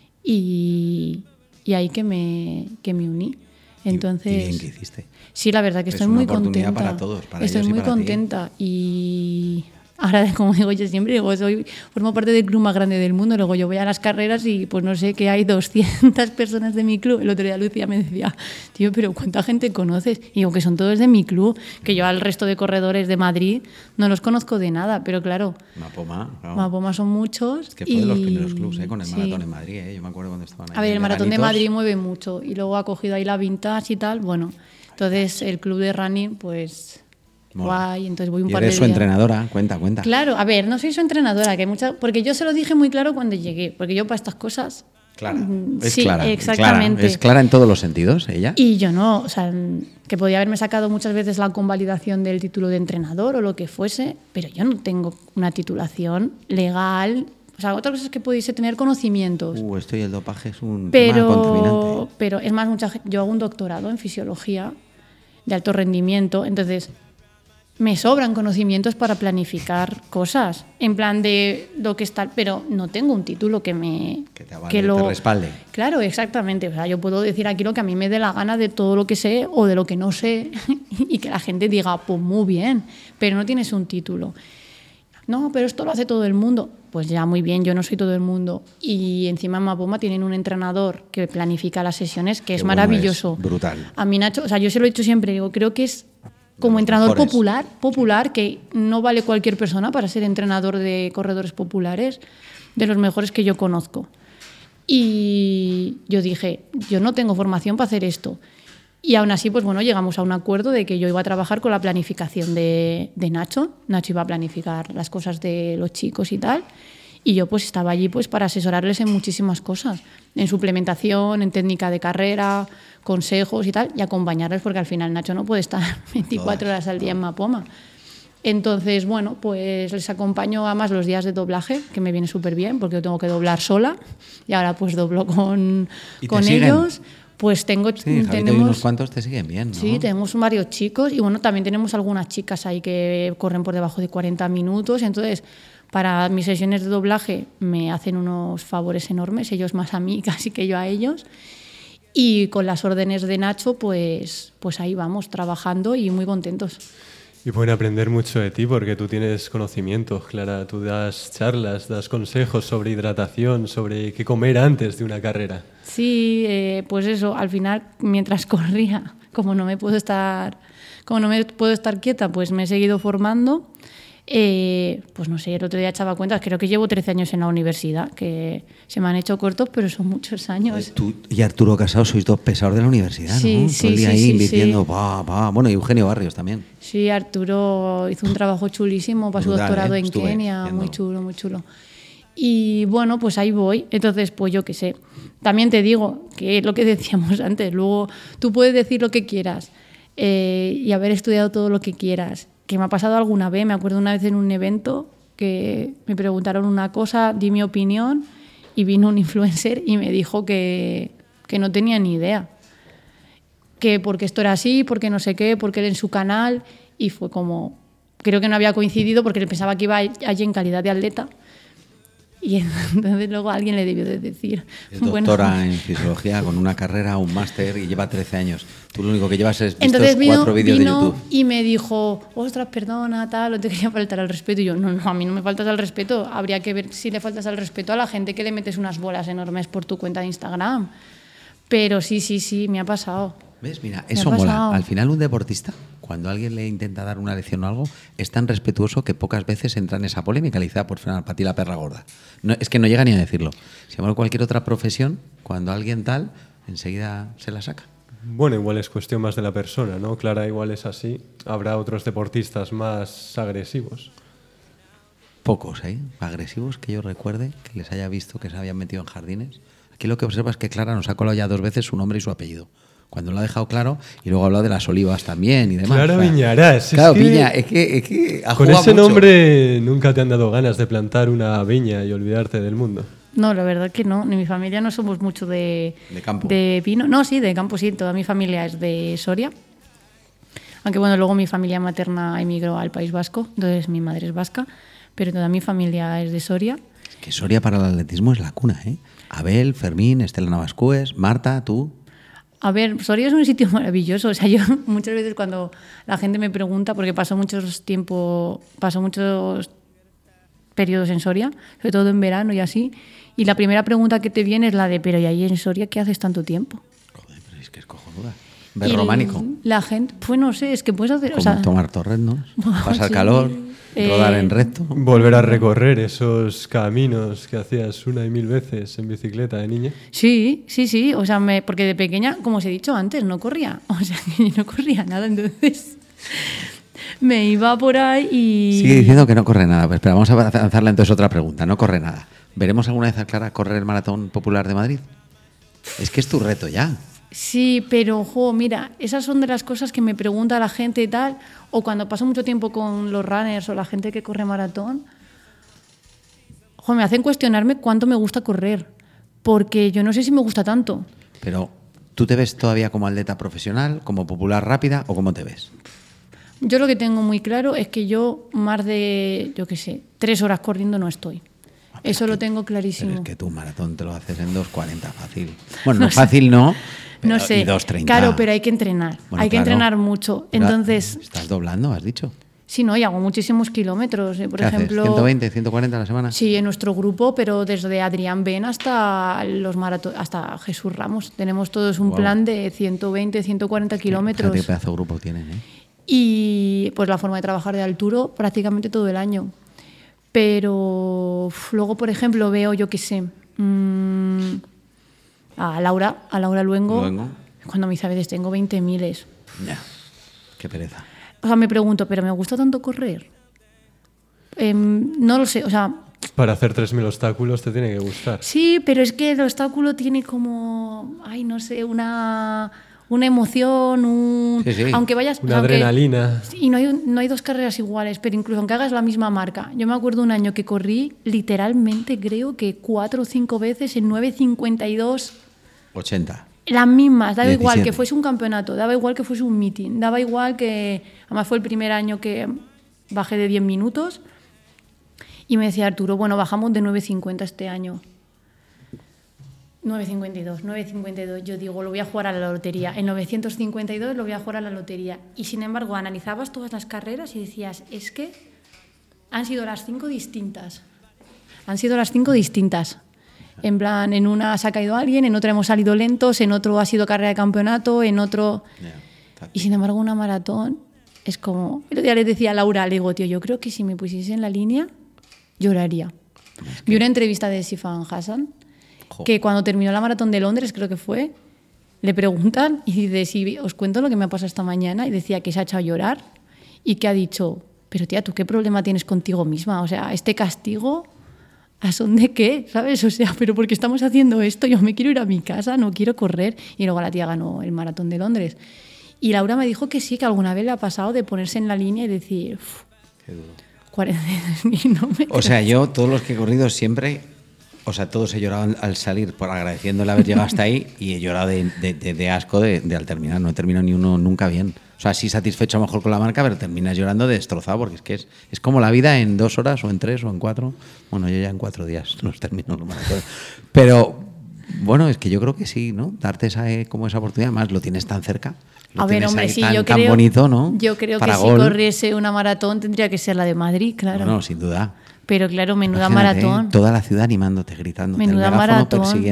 y, y ahí que me, que me uní. Entonces, ¿Y, y bien que hiciste? Sí, la verdad que es estoy una muy oportunidad contenta. Para todos, para estoy ellos muy y para contenta ti. Y ahora, como digo yo siempre, digo, soy, formo parte del club más grande del mundo. Luego yo voy a las carreras y pues no sé, que hay doscientas personas de mi club. El otro día Lucía me decía, tío, pero ¿cuánta gente conoces? Y digo, que son todos de mi club, que yo al resto de corredores de Madrid no los conozco de nada, pero claro, Mapoma, claro. Mapoma son muchos. Es que fue y... de los primeros clubs, ¿eh? Con el sí. maratón en Madrid, ¿eh? Yo me acuerdo cuando estaban ahí. A ver, el maratón de veranitos. Madrid mueve mucho y luego ha cogido ahí la Vintage y tal, bueno, entonces el club de running, pues... Mola. Guay, entonces voy un y par de eres su días. entrenadora, cuenta, cuenta. Claro, a ver, no soy su entrenadora, que hay mucha, porque yo se lo dije muy claro cuando llegué, porque yo para estas cosas... Clara, mm, es sí, clara, exactamente. Clara, es clara en todos los sentidos, ella. Y yo no, o sea, que podía haberme sacado muchas veces la convalidación del título de entrenador o lo que fuese, pero yo no tengo una titulación legal. O sea, otra cosa es que pudiese tener conocimientos. Uh, esto y el dopaje es un pero, tema contaminante. Pero es más, mucha, yo hago un doctorado en fisiología de alto rendimiento, entonces me sobran conocimientos para planificar cosas, en plan de lo que está, pero no tengo un título que me... Que te avale, que lo, te respalde. Claro, exactamente. O sea, yo puedo decir aquí lo que a mí me dé la gana de todo lo que sé o de lo que no sé y que la gente diga, pues muy bien, pero no tienes un título. No, pero esto lo hace todo el mundo. Pues ya, muy bien, yo no soy todo el mundo. Y encima en Mapoma tienen un entrenador que planifica las sesiones, que Qué es bueno maravilloso. Es, brutal. A mí, Nacho, o sea, yo se lo he dicho siempre, digo, creo que es como entrenador mejores. popular, popular, que no vale cualquier persona para ser entrenador de corredores populares, de los mejores que yo conozco. Y yo dije, yo no tengo formación para hacer esto. Y aún así, pues bueno, llegamos a un acuerdo de que yo iba a trabajar con la planificación de, de Nacho. Nacho iba a planificar las cosas de los chicos y tal. Y yo pues estaba allí pues para asesorarles en muchísimas cosas, en suplementación, en técnica de carrera, consejos y tal, y acompañarles porque al final Nacho no puede estar veinticuatro horas al día en Mapoma. Entonces, bueno, pues les acompaño a más los días de doblaje, que me viene súper bien porque yo tengo que doblar sola y ahora pues doblo con, con ellos. Pues tengo, sí, tenemos y unos cuantos te siguen bien, ¿no? Sí, tenemos varios chicos y bueno, también tenemos algunas chicas ahí que corren por debajo de cuarenta minutos, entonces para mis sesiones de doblaje me hacen unos favores enormes, ellos más a mí casi que yo a ellos. Y con las órdenes de Nacho, pues, pues ahí vamos, trabajando y muy contentos. Y pueden aprender mucho de ti porque tú tienes conocimiento, Clara. Tú das charlas, das consejos sobre hidratación, sobre qué comer antes de una carrera. Sí, eh, pues eso, al final, mientras corría, como no me puedo estar, como no me puedo estar quieta, pues me he seguido formando. Eh, pues no sé, el otro día echaba cuentas, creo que llevo trece años en la universidad, que se me han hecho cortos, pero son muchos años. Tú y Arturo Casado sois dos pesados de la universidad, sí, ¿no? Sí, Todo el día sí, ahí sí, invirtiendo, sí. Pa, pa. Bueno, y Eugenio Barrios también. Sí, Arturo hizo un trabajo chulísimo para Brutal, su doctorado ¿eh? en Estuve Kenia, viendo. muy chulo, muy chulo. Y bueno, pues ahí voy. Entonces, pues yo qué sé. También te digo que es lo que decíamos antes. Luego, tú puedes decir lo que quieras eh, y haber estudiado todo lo que quieras. Que me ha pasado alguna vez, me acuerdo una vez en un evento que me preguntaron una cosa, di mi opinión y vino un influencer y me dijo que, que no tenía ni idea. Que porque esto era así, porque no sé qué, porque él en su canal, y fue como, creo que no había coincidido porque él pensaba que iba allí en calidad de atleta. Y entonces luego alguien le debió de decir... Es doctora bueno, en fisiología con una carrera, un máster y lleva trece años. Tú lo único que llevas es vistos entonces vino, cuatro vídeos vino de YouTube. Y me dijo, ostras, perdona, tal, no te quería faltar al respeto. Y yo, no, no, a mí no me faltas al respeto. Habría que ver si le faltas al respeto a la gente que le metes unas bolas enormes por tu cuenta de Instagram. Pero sí, sí, sí, me ha pasado. ¿Ves? Mira, Me eso ha mola. pasado. Al final un deportista, cuando alguien le intenta dar una lección o algo, es tan respetuoso que pocas veces entra en esa polémica. Le dice, ah, por final, para ti la perra gorda. No, es que no llega ni a decirlo. Si llama cualquier otra profesión, cuando alguien tal, enseguida se la saca. Bueno, igual es cuestión más de la persona, ¿no? Clara igual es así. Habrá otros deportistas más agresivos. Pocos, ¿eh? Agresivos que yo recuerde, que les haya visto que se habían metido en jardines. Aquí lo que observa es que Clara nos ha colado ya dos veces su nombre y su apellido. Cuando lo ha dejado claro, y luego ha hablado de las olivas también y demás. Clara o sea, Viñarás. Claro, es que Viña, es que, es que ha con jugado ese mucho. nombre nunca te han dado ganas de plantar una viña y olvidarte del mundo. No, la verdad que no. Ni mi familia no somos mucho de, ¿De campo? de vino. No, sí, de campo sí. Toda mi familia es de Soria. Aunque bueno, luego mi familia materna emigró al País Vasco, entonces mi madre es vasca, pero toda mi familia es de Soria. Que Soria para el atletismo es la cuna, ¿eh? Abel, Fermín, Estela Navascués, Marta, tú. A ver, Soria es un sitio maravilloso. O sea, yo muchas veces cuando la gente me pregunta, porque paso muchos tiempo, paso muchos periodos en Soria, sobre todo en verano y así, y la primera pregunta que te viene es la de, pero ¿y ahí en Soria qué haces tanto tiempo? Joder, pero es que es cojonuda. Ver Y románico. el- La gente, pues no sé, es que puedes hacer... Como o sea, tomar torrendos, pasar sí. calor, Eh, rodar en recto. Volver a recorrer esos caminos que hacías una y mil veces en bicicleta de niña. Sí, sí, sí. O sea, me, porque de pequeña, como os he dicho antes, no corría. O sea, que yo no corría nada. Entonces, me iba por ahí y... Sigue diciendo que no corre nada. Pues espera, vamos a lanzarle entonces otra pregunta. No corre nada. ¿Veremos alguna vez a Clara correr el Maratón Popular de Madrid? Es que es tu reto ya. Sí, pero, jo, mira, esas son de las cosas que me pregunta la gente y tal, o cuando paso mucho tiempo con los runners o la gente que corre maratón, jo, me hacen cuestionarme cuánto me gusta correr, porque yo no sé si me gusta tanto. Pero, ¿tú te ves todavía como atleta profesional, como popular rápida o cómo te ves? Yo lo que tengo muy claro es que yo más de, yo qué sé, tres horas corriendo no estoy. Eso lo tengo clarísimo. Pero es que tu maratón te lo haces en dos cuarenta fácil. Bueno, no fácil no, pero No sé, y dos treinta. claro, pero hay que entrenar, Bueno, hay que claro. entrenar mucho. Pero Entonces, estás doblando, has dicho. sí, no, y hago muchísimos kilómetros. eh, Por ¿Qué ejemplo, haces? ¿ciento veinte, ciento cuarenta a la semana? sí, en nuestro grupo, pero desde Adrián Ben hasta los marato- hasta Jesús Ramos. Tenemos todos un Guau. plan de ciento veinte, ciento cuarenta kilómetros. Fíjate qué pedazo de grupo tienen, ¿eh? Y pues la forma de trabajar de Alturo prácticamente todo el año. Pero uf, luego, por ejemplo, veo, yo qué sé, mmm, a Laura, a Laura Luengo, Luengo. cuando me dice, a veces tengo veinte miles. Ya, qué pereza. O sea, me pregunto, ¿pero me gusta tanto correr? Em, no lo sé, o sea, Para hacer tres mil obstáculos te tiene que gustar. sí, pero es que el obstáculo tiene como, ay, no sé, una, una emoción, un... Sí, sí. Aunque vayas... Una aunque- adrenalina. Y no hay, no hay dos carreras iguales, pero incluso aunque hagas la misma marca. Yo me acuerdo un año que corrí literalmente, creo que cuatro o cinco veces en nueve cincuenta y dos, ochenta. las mismas. Daba igual diecisiete. que fuese un campeonato, daba igual que fuese un meeting, daba igual que... Además fue el primer año que bajé de diez minutos y me decía Arturo, bueno, bajamos de nueve cincuenta este año. nueve cincuenta y dos, nueve cincuenta y dos. Yo digo, lo voy a jugar a la lotería. En novecientos cincuenta y dos lo voy a jugar a la lotería. Y sin embargo, analizabas todas las carreras y decías, es que han sido las cinco distintas. Han sido las cinco distintas. En plan, en una se ha caído alguien, en otra hemos salido lentos, en otro ha sido carrera de campeonato, en otro... Ya, Y sin embargo, una maratón es como... El otro día le decía a Laura, le digo, tío, yo creo que si me pusiese en la línea, lloraría. Vi una entrevista de Sifan Hassan, Jo. que cuando terminó la maratón de Londres, creo que fue, le preguntan y dice, sí, os cuento lo que me ha pasado esta mañana, y decía que se ha echado a llorar y que ha dicho, pero tía, ¿tú qué problema tienes contigo misma? O sea, este castigo, ¿a son de qué? ¿Sabes? O sea, pero ¿por qué estamos haciendo esto? Yo me quiero ir a mi casa, no quiero correr. Y luego la tía ganó el maratón de Londres. Y Laura me dijo que sí, que alguna vez le ha pasado de ponerse en la línea y decir, "Uf, Qué duro. cuarenta y no me O sea, yo, todos los que he corrido siempre, o sea, todos he llorado al- al salir por agradeciéndole haber llegado hasta ahí y he llorado de, de- de- de asco de, de al terminar. No he terminado ni uno nunca bien. O sea, sí satisfecho a lo mejor con la marca, pero terminas llorando de destrozado porque es que es, es como la vida en dos horas o en tres o en cuatro. Bueno, yo ya en cuatro días los termino los maratones. Pero bueno, es que yo creo que sí, ¿no? Darte esa, eh, como esa oportunidad, más lo tienes tan cerca. Lo A ver, tienes hombre, ahí sí, tan, yo tan creo, bonito, ¿no? yo creo Para que gol. si corriese una maratón tendría que ser la de Madrid, claro. No, no, sin duda. Pero claro, menuda Imagínate, maratón. ¿eh? Toda la ciudad animándote, gritándote, Menuda el megáfono maratón. persiguiéndote.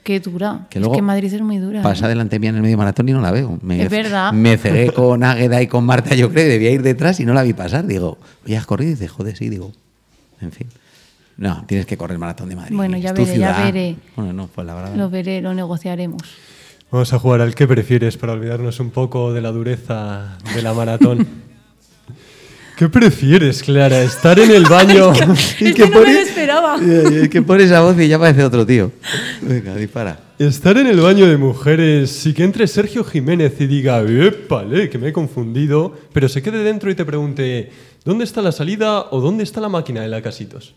Qué dura. Que es luego que Madrid es muy dura. Pasa ¿eh? delante mía en el medio maratón y no la veo. Me, Es verdad. Me cegué con Águeda y con Marta, yo creo, y debía ir detrás y no la vi pasar. Digo, oye, has corrido y dice, joder, sí, digo, en fin. No, tienes que correr el maratón de Madrid. Bueno, ya es tu veré, ciudad. ya veré. Bueno, no, pues la verdad. Lo veré, lo negociaremos. Vamos a jugar al que prefieres para olvidarnos un poco de la dureza de la maratón. ¿Qué prefieres, Clara? ¿Estar en el baño? es que, es que no pone, me lo esperaba. Es que pone esa voz y ya parece otro tío. Venga, dispara. Estar en el baño de mujeres y que entre Sergio Jiménez y diga, épale, que me he confundido, pero se quede dentro y te pregunte, ¿dónde está la salida o dónde está la máquina de la Casitos?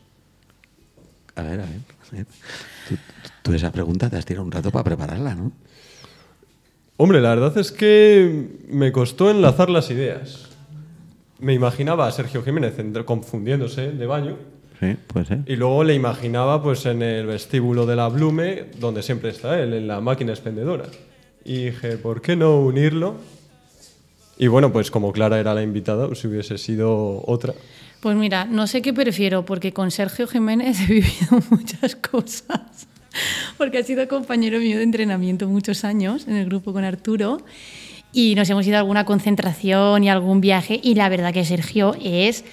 A ver, a ver. A ver. Tú, tú esa pregunta te has tirado un rato para prepararla, ¿no? Hombre, la verdad es que me costó enlazar las ideas. Me imaginaba a Sergio Jiménez entre- confundiéndose de baño Sí, puede ser. y luego le imaginaba pues en el vestíbulo de la Blume, donde siempre está él, en la máquina expendedora. Y dije, ¿por qué no unirlo? Y bueno, pues como Clara era la invitada, pues si hubiese sido otra. Pues mira, no sé qué prefiero, porque con Sergio Jiménez he vivido muchas cosas. Porque ha sido compañero mío de entrenamiento muchos años en el grupo con Arturo. Y nos hemos ido a alguna concentración y algún viaje. Y la verdad que Sergio es...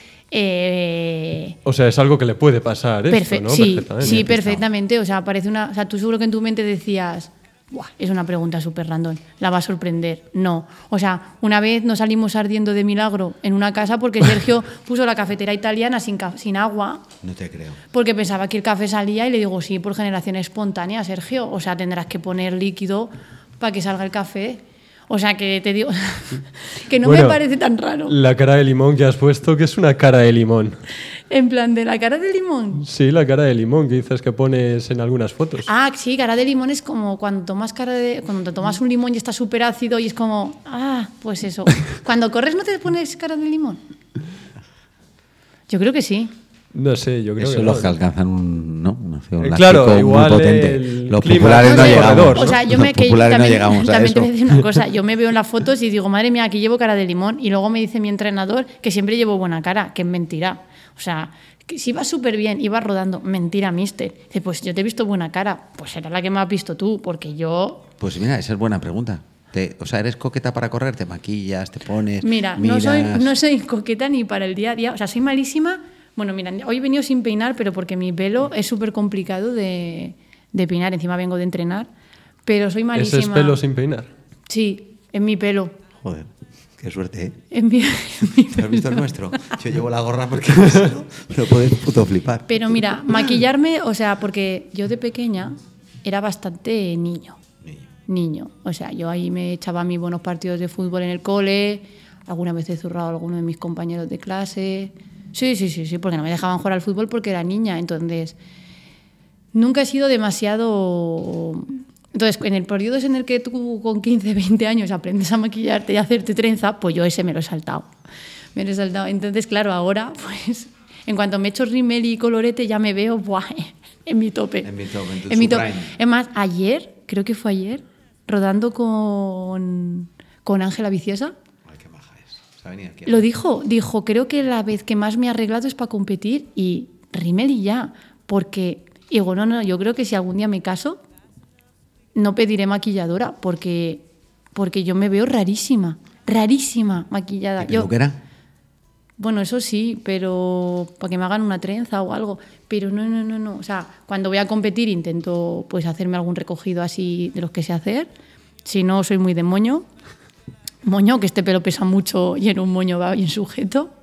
Eh, O sea, es algo que le puede pasar esto, perfe- ¿no? sí, Perfectamente. sí, perfectamente. O sea, parece una, o sea, tú seguro que en tu mente decías, "Buah, es una pregunta súper random, la va a sorprender". No. O sea, una vez nos salimos ardiendo de milagro en una casa porque Sergio puso la cafetera italiana sin, ca- sin agua No te creo. porque pensaba que el café salía y le digo, sí, por generación espontánea, Sergio. O sea, tendrás que poner líquido para que salga el café. O sea, que te digo que no Bueno, me parece tan raro. La cara de limón que has puesto, que es una cara de limón. En plan, de la cara de limón. Sí, la cara de limón que dices que pones en algunas fotos. Ah, sí, cara de limón es como cuando tomas cara de, cuando te tomas un limón y está súper ácido y es como, ah, pues eso. Cuando corres no te pones cara de limón. Yo creo que sí. No sé, yo creo Eso que los no. que alcanzan un, ¿no? un ácido Eh, láctico claro, muy igual potente. el Los clima populares es no un llegamos. corredor, O sea, yo Los me, que populares también, no llegamos a también te eso. voy a decir una cosa. Yo me veo en las fotos y digo, madre mía, aquí llevo cara de limón. Y luego me dice mi entrenador que siempre llevo buena cara, que es mentira. O sea, que si vas súper bien y vas rodando, mentira, mister. Dice, pues yo te he visto buena cara. Pues será la que me has visto tú, porque yo... Pues mira, esa es buena pregunta. Te- o sea, ¿eres coqueta para correr? ¿Te maquillas? ¿Te pones? Mira, no miras? soy, no soy coqueta ni para el día a día. O sea, soy malísima. Bueno, mira, hoy he venido sin peinar, pero porque mi pelo es súper complicado de, de peinar. Encima vengo de entrenar. Pero soy malísima. Ese es pelo sin peinar. Sí, en mi pelo. Joder, qué suerte, ¿eh? En mi, en mi ¿Has visto el pelo. nuestro? Yo llevo la gorra porque si no, lo puedes puto flipar. Pero mira, maquillarme, o sea, porque yo de pequeña era bastante niño. Niño. Niño. O sea, yo ahí me echaba mis buenos partidos de fútbol en el cole. Alguna vez he zurrado a alguno de mis compañeros de clase. Sí, sí, sí, sí, porque no me dejaban jugar al fútbol porque era niña. Entonces, nunca he sido demasiado... Entonces, en el periodo en el que tú con quince, veinte años aprendes a maquillarte y a hacerte trenza, pues yo ese me lo he saltado. Me lo he saltado. Entonces, claro, ahora, pues, en cuanto me echo rímel y colorete, ya me veo, ¡buah!, en mi tope. En mi tope, en tu En mi tope. prime. Es más, ayer, creo que fue ayer, rodando con con Ángela Viciosa, Ay, qué maja es. Se ha venido aquí. lo dijo, dijo, creo que la vez que más me he arreglado es para competir y rímel y ya, porque, digo, no, no, yo creo que si algún día me caso, no pediré maquilladora, porque, porque yo me veo rarísima, rarísima maquillada. ¿Y Yo, peluquera? bueno, eso sí, pero para que me hagan una trenza o algo. Pero no, no, no, no. O sea, cuando voy a competir intento pues hacerme algún recogido así de los que sé hacer. Si no, soy muy de moño. Moño, que este pelo pesa mucho y en un moño va bien sujeto.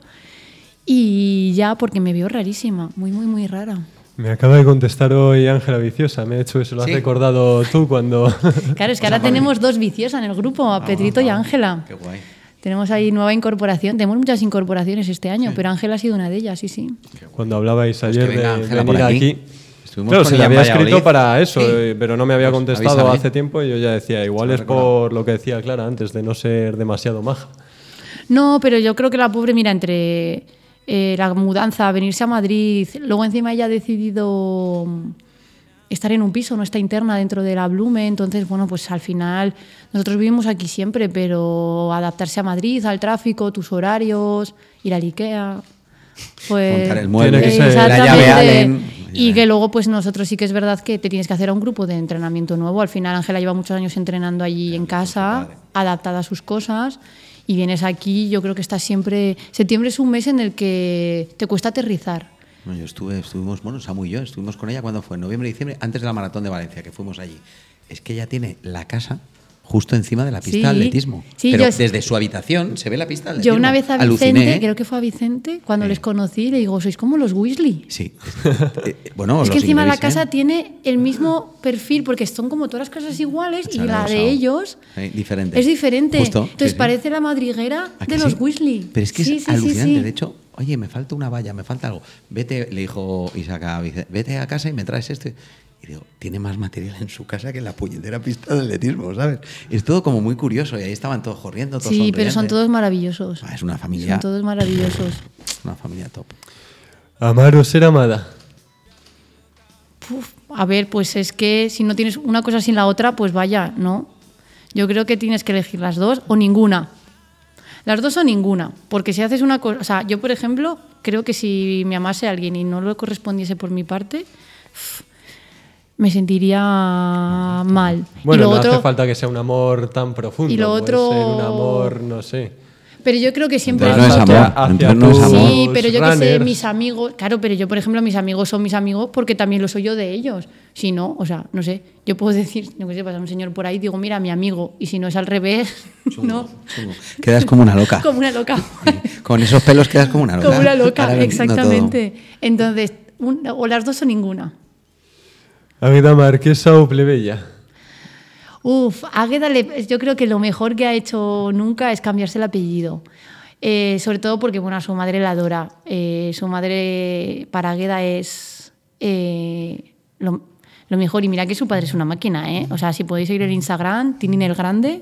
Y ya, porque me veo rarísima, muy, muy, muy rara. Me acaba de contestar hoy Ángela Viciosa. Me ha hecho eso, lo has ¿Sí? recordado tú cuando... Claro, es que ahora tenemos dos viciosas en el grupo, a Pedrito y a Ángela. Qué guay. Tenemos ahí nueva incorporación. Tenemos muchas incorporaciones este año, pero Ángela ha sido una de ellas, sí, sí. Cuando hablabais Pues ayer que venga de Ángela venir por aquí. aquí. Estuvimos Claro, con se le ella en había escrito Valladolid. para eso, Sí. eh, pero no me había Pues contestado avísale. hace tiempo y yo ya decía, igual Se lo es recordaba. por lo que decía Clara antes, de no ser demasiado maja. No, pero yo creo que la pobre, mira, entre eh, la mudanza, venirse a Madrid, luego encima ella ha decidido estar en un piso, no está interna dentro de la Blume, entonces, bueno, pues al final nosotros vivimos aquí siempre, pero adaptarse a Madrid, al tráfico, tus horarios, ir al Ikea, pues... Montar el mueble, Tiene que ser- la llave Exactamente. Allen. Y que luego, pues nosotros sí que es verdad que te tienes que hacer a un grupo de entrenamiento nuevo. Al final, Ángela lleva muchos años entrenando allí en casa, adaptada a sus cosas, y vienes aquí, yo creo que estás siempre... Septiembre es un mes en el que te cuesta aterrizar. Bueno, yo estuve, estuvimos, bueno, Samu y yo, estuvimos con ella cuando fue, en noviembre, diciembre, antes de la Maratón de Valencia, que fuimos allí. Es que ella tiene la casa justo encima de la pista sí, de atletismo. Sí, pero yo, desde su habitación se ve la pista de atletismo. Yo una vez a Aluciné, Vicente, ¿eh? creo que fue a Vicente, cuando sí. les conocí, le digo, sois como los Weasley. Sí. eh, bueno, es que encima la casa ¿eh? tiene el mismo perfil, porque son como todas las casas iguales, y la de ellos sí, diferente. es diferente. Justo, Entonces sí, sí. parece la madriguera de los sí? Weasley. Pero es que sí, es sí, alucinante. Sí, sí. De hecho, oye, me falta una valla, me falta algo. Vete, le dijo Isaac a Vicente, vete a casa y me traes esto. Y digo, tiene más material en su casa que en la puñetera pista de atletismo, ¿sabes? Es todo como muy curioso y ahí estaban todos corriendo, todos Sí, pero son todos maravillosos. Ah, es una familia. Son todos maravillosos. Una familia top. ¿Amar o ser amada? Uf, a ver, pues es que si no tienes una cosa sin la otra, pues vaya, ¿no? Yo creo que tienes que elegir las dos o ninguna. Las dos o ninguna, porque si haces una cosa... O sea, yo, por ejemplo, creo que si me amase a alguien y no lo correspondiese por mi parte... Uf, me sentiría mal. Bueno, y lo no otro, hace falta que sea un amor tan profundo. Y lo puede otro... ser un amor, no sé. Pero yo creo que siempre... Entonces no es amor. Hacia Entonces no es amor. Sí, pero yo que sé, runners. mis amigos... Claro, pero yo, por ejemplo, mis amigos son mis amigos porque también lo soy yo de ellos. Si no, o sea, no sé, yo puedo decir, no que sé, pasa un señor por ahí, digo, mira, mi amigo, y si no es al revés, Chungo, ¿no? chungo. Quedas como una loca. Como una loca. Con esos pelos quedas como una loca. Como una loca, Ahora lo entiendo exactamente. Entonces, un- o las dos o ninguna. Águeda Marquesa o plebeya. Uf, Águeda, le- yo creo que lo mejor que ha hecho nunca es cambiarse el apellido. Eh, sobre todo porque, bueno, a su madre la adora. Eh, su madre para Águeda es eh, lo, lo mejor. Y mira que su padre es una máquina, ¿eh? O sea, si podéis seguir en Instagram, Tinín el Grande.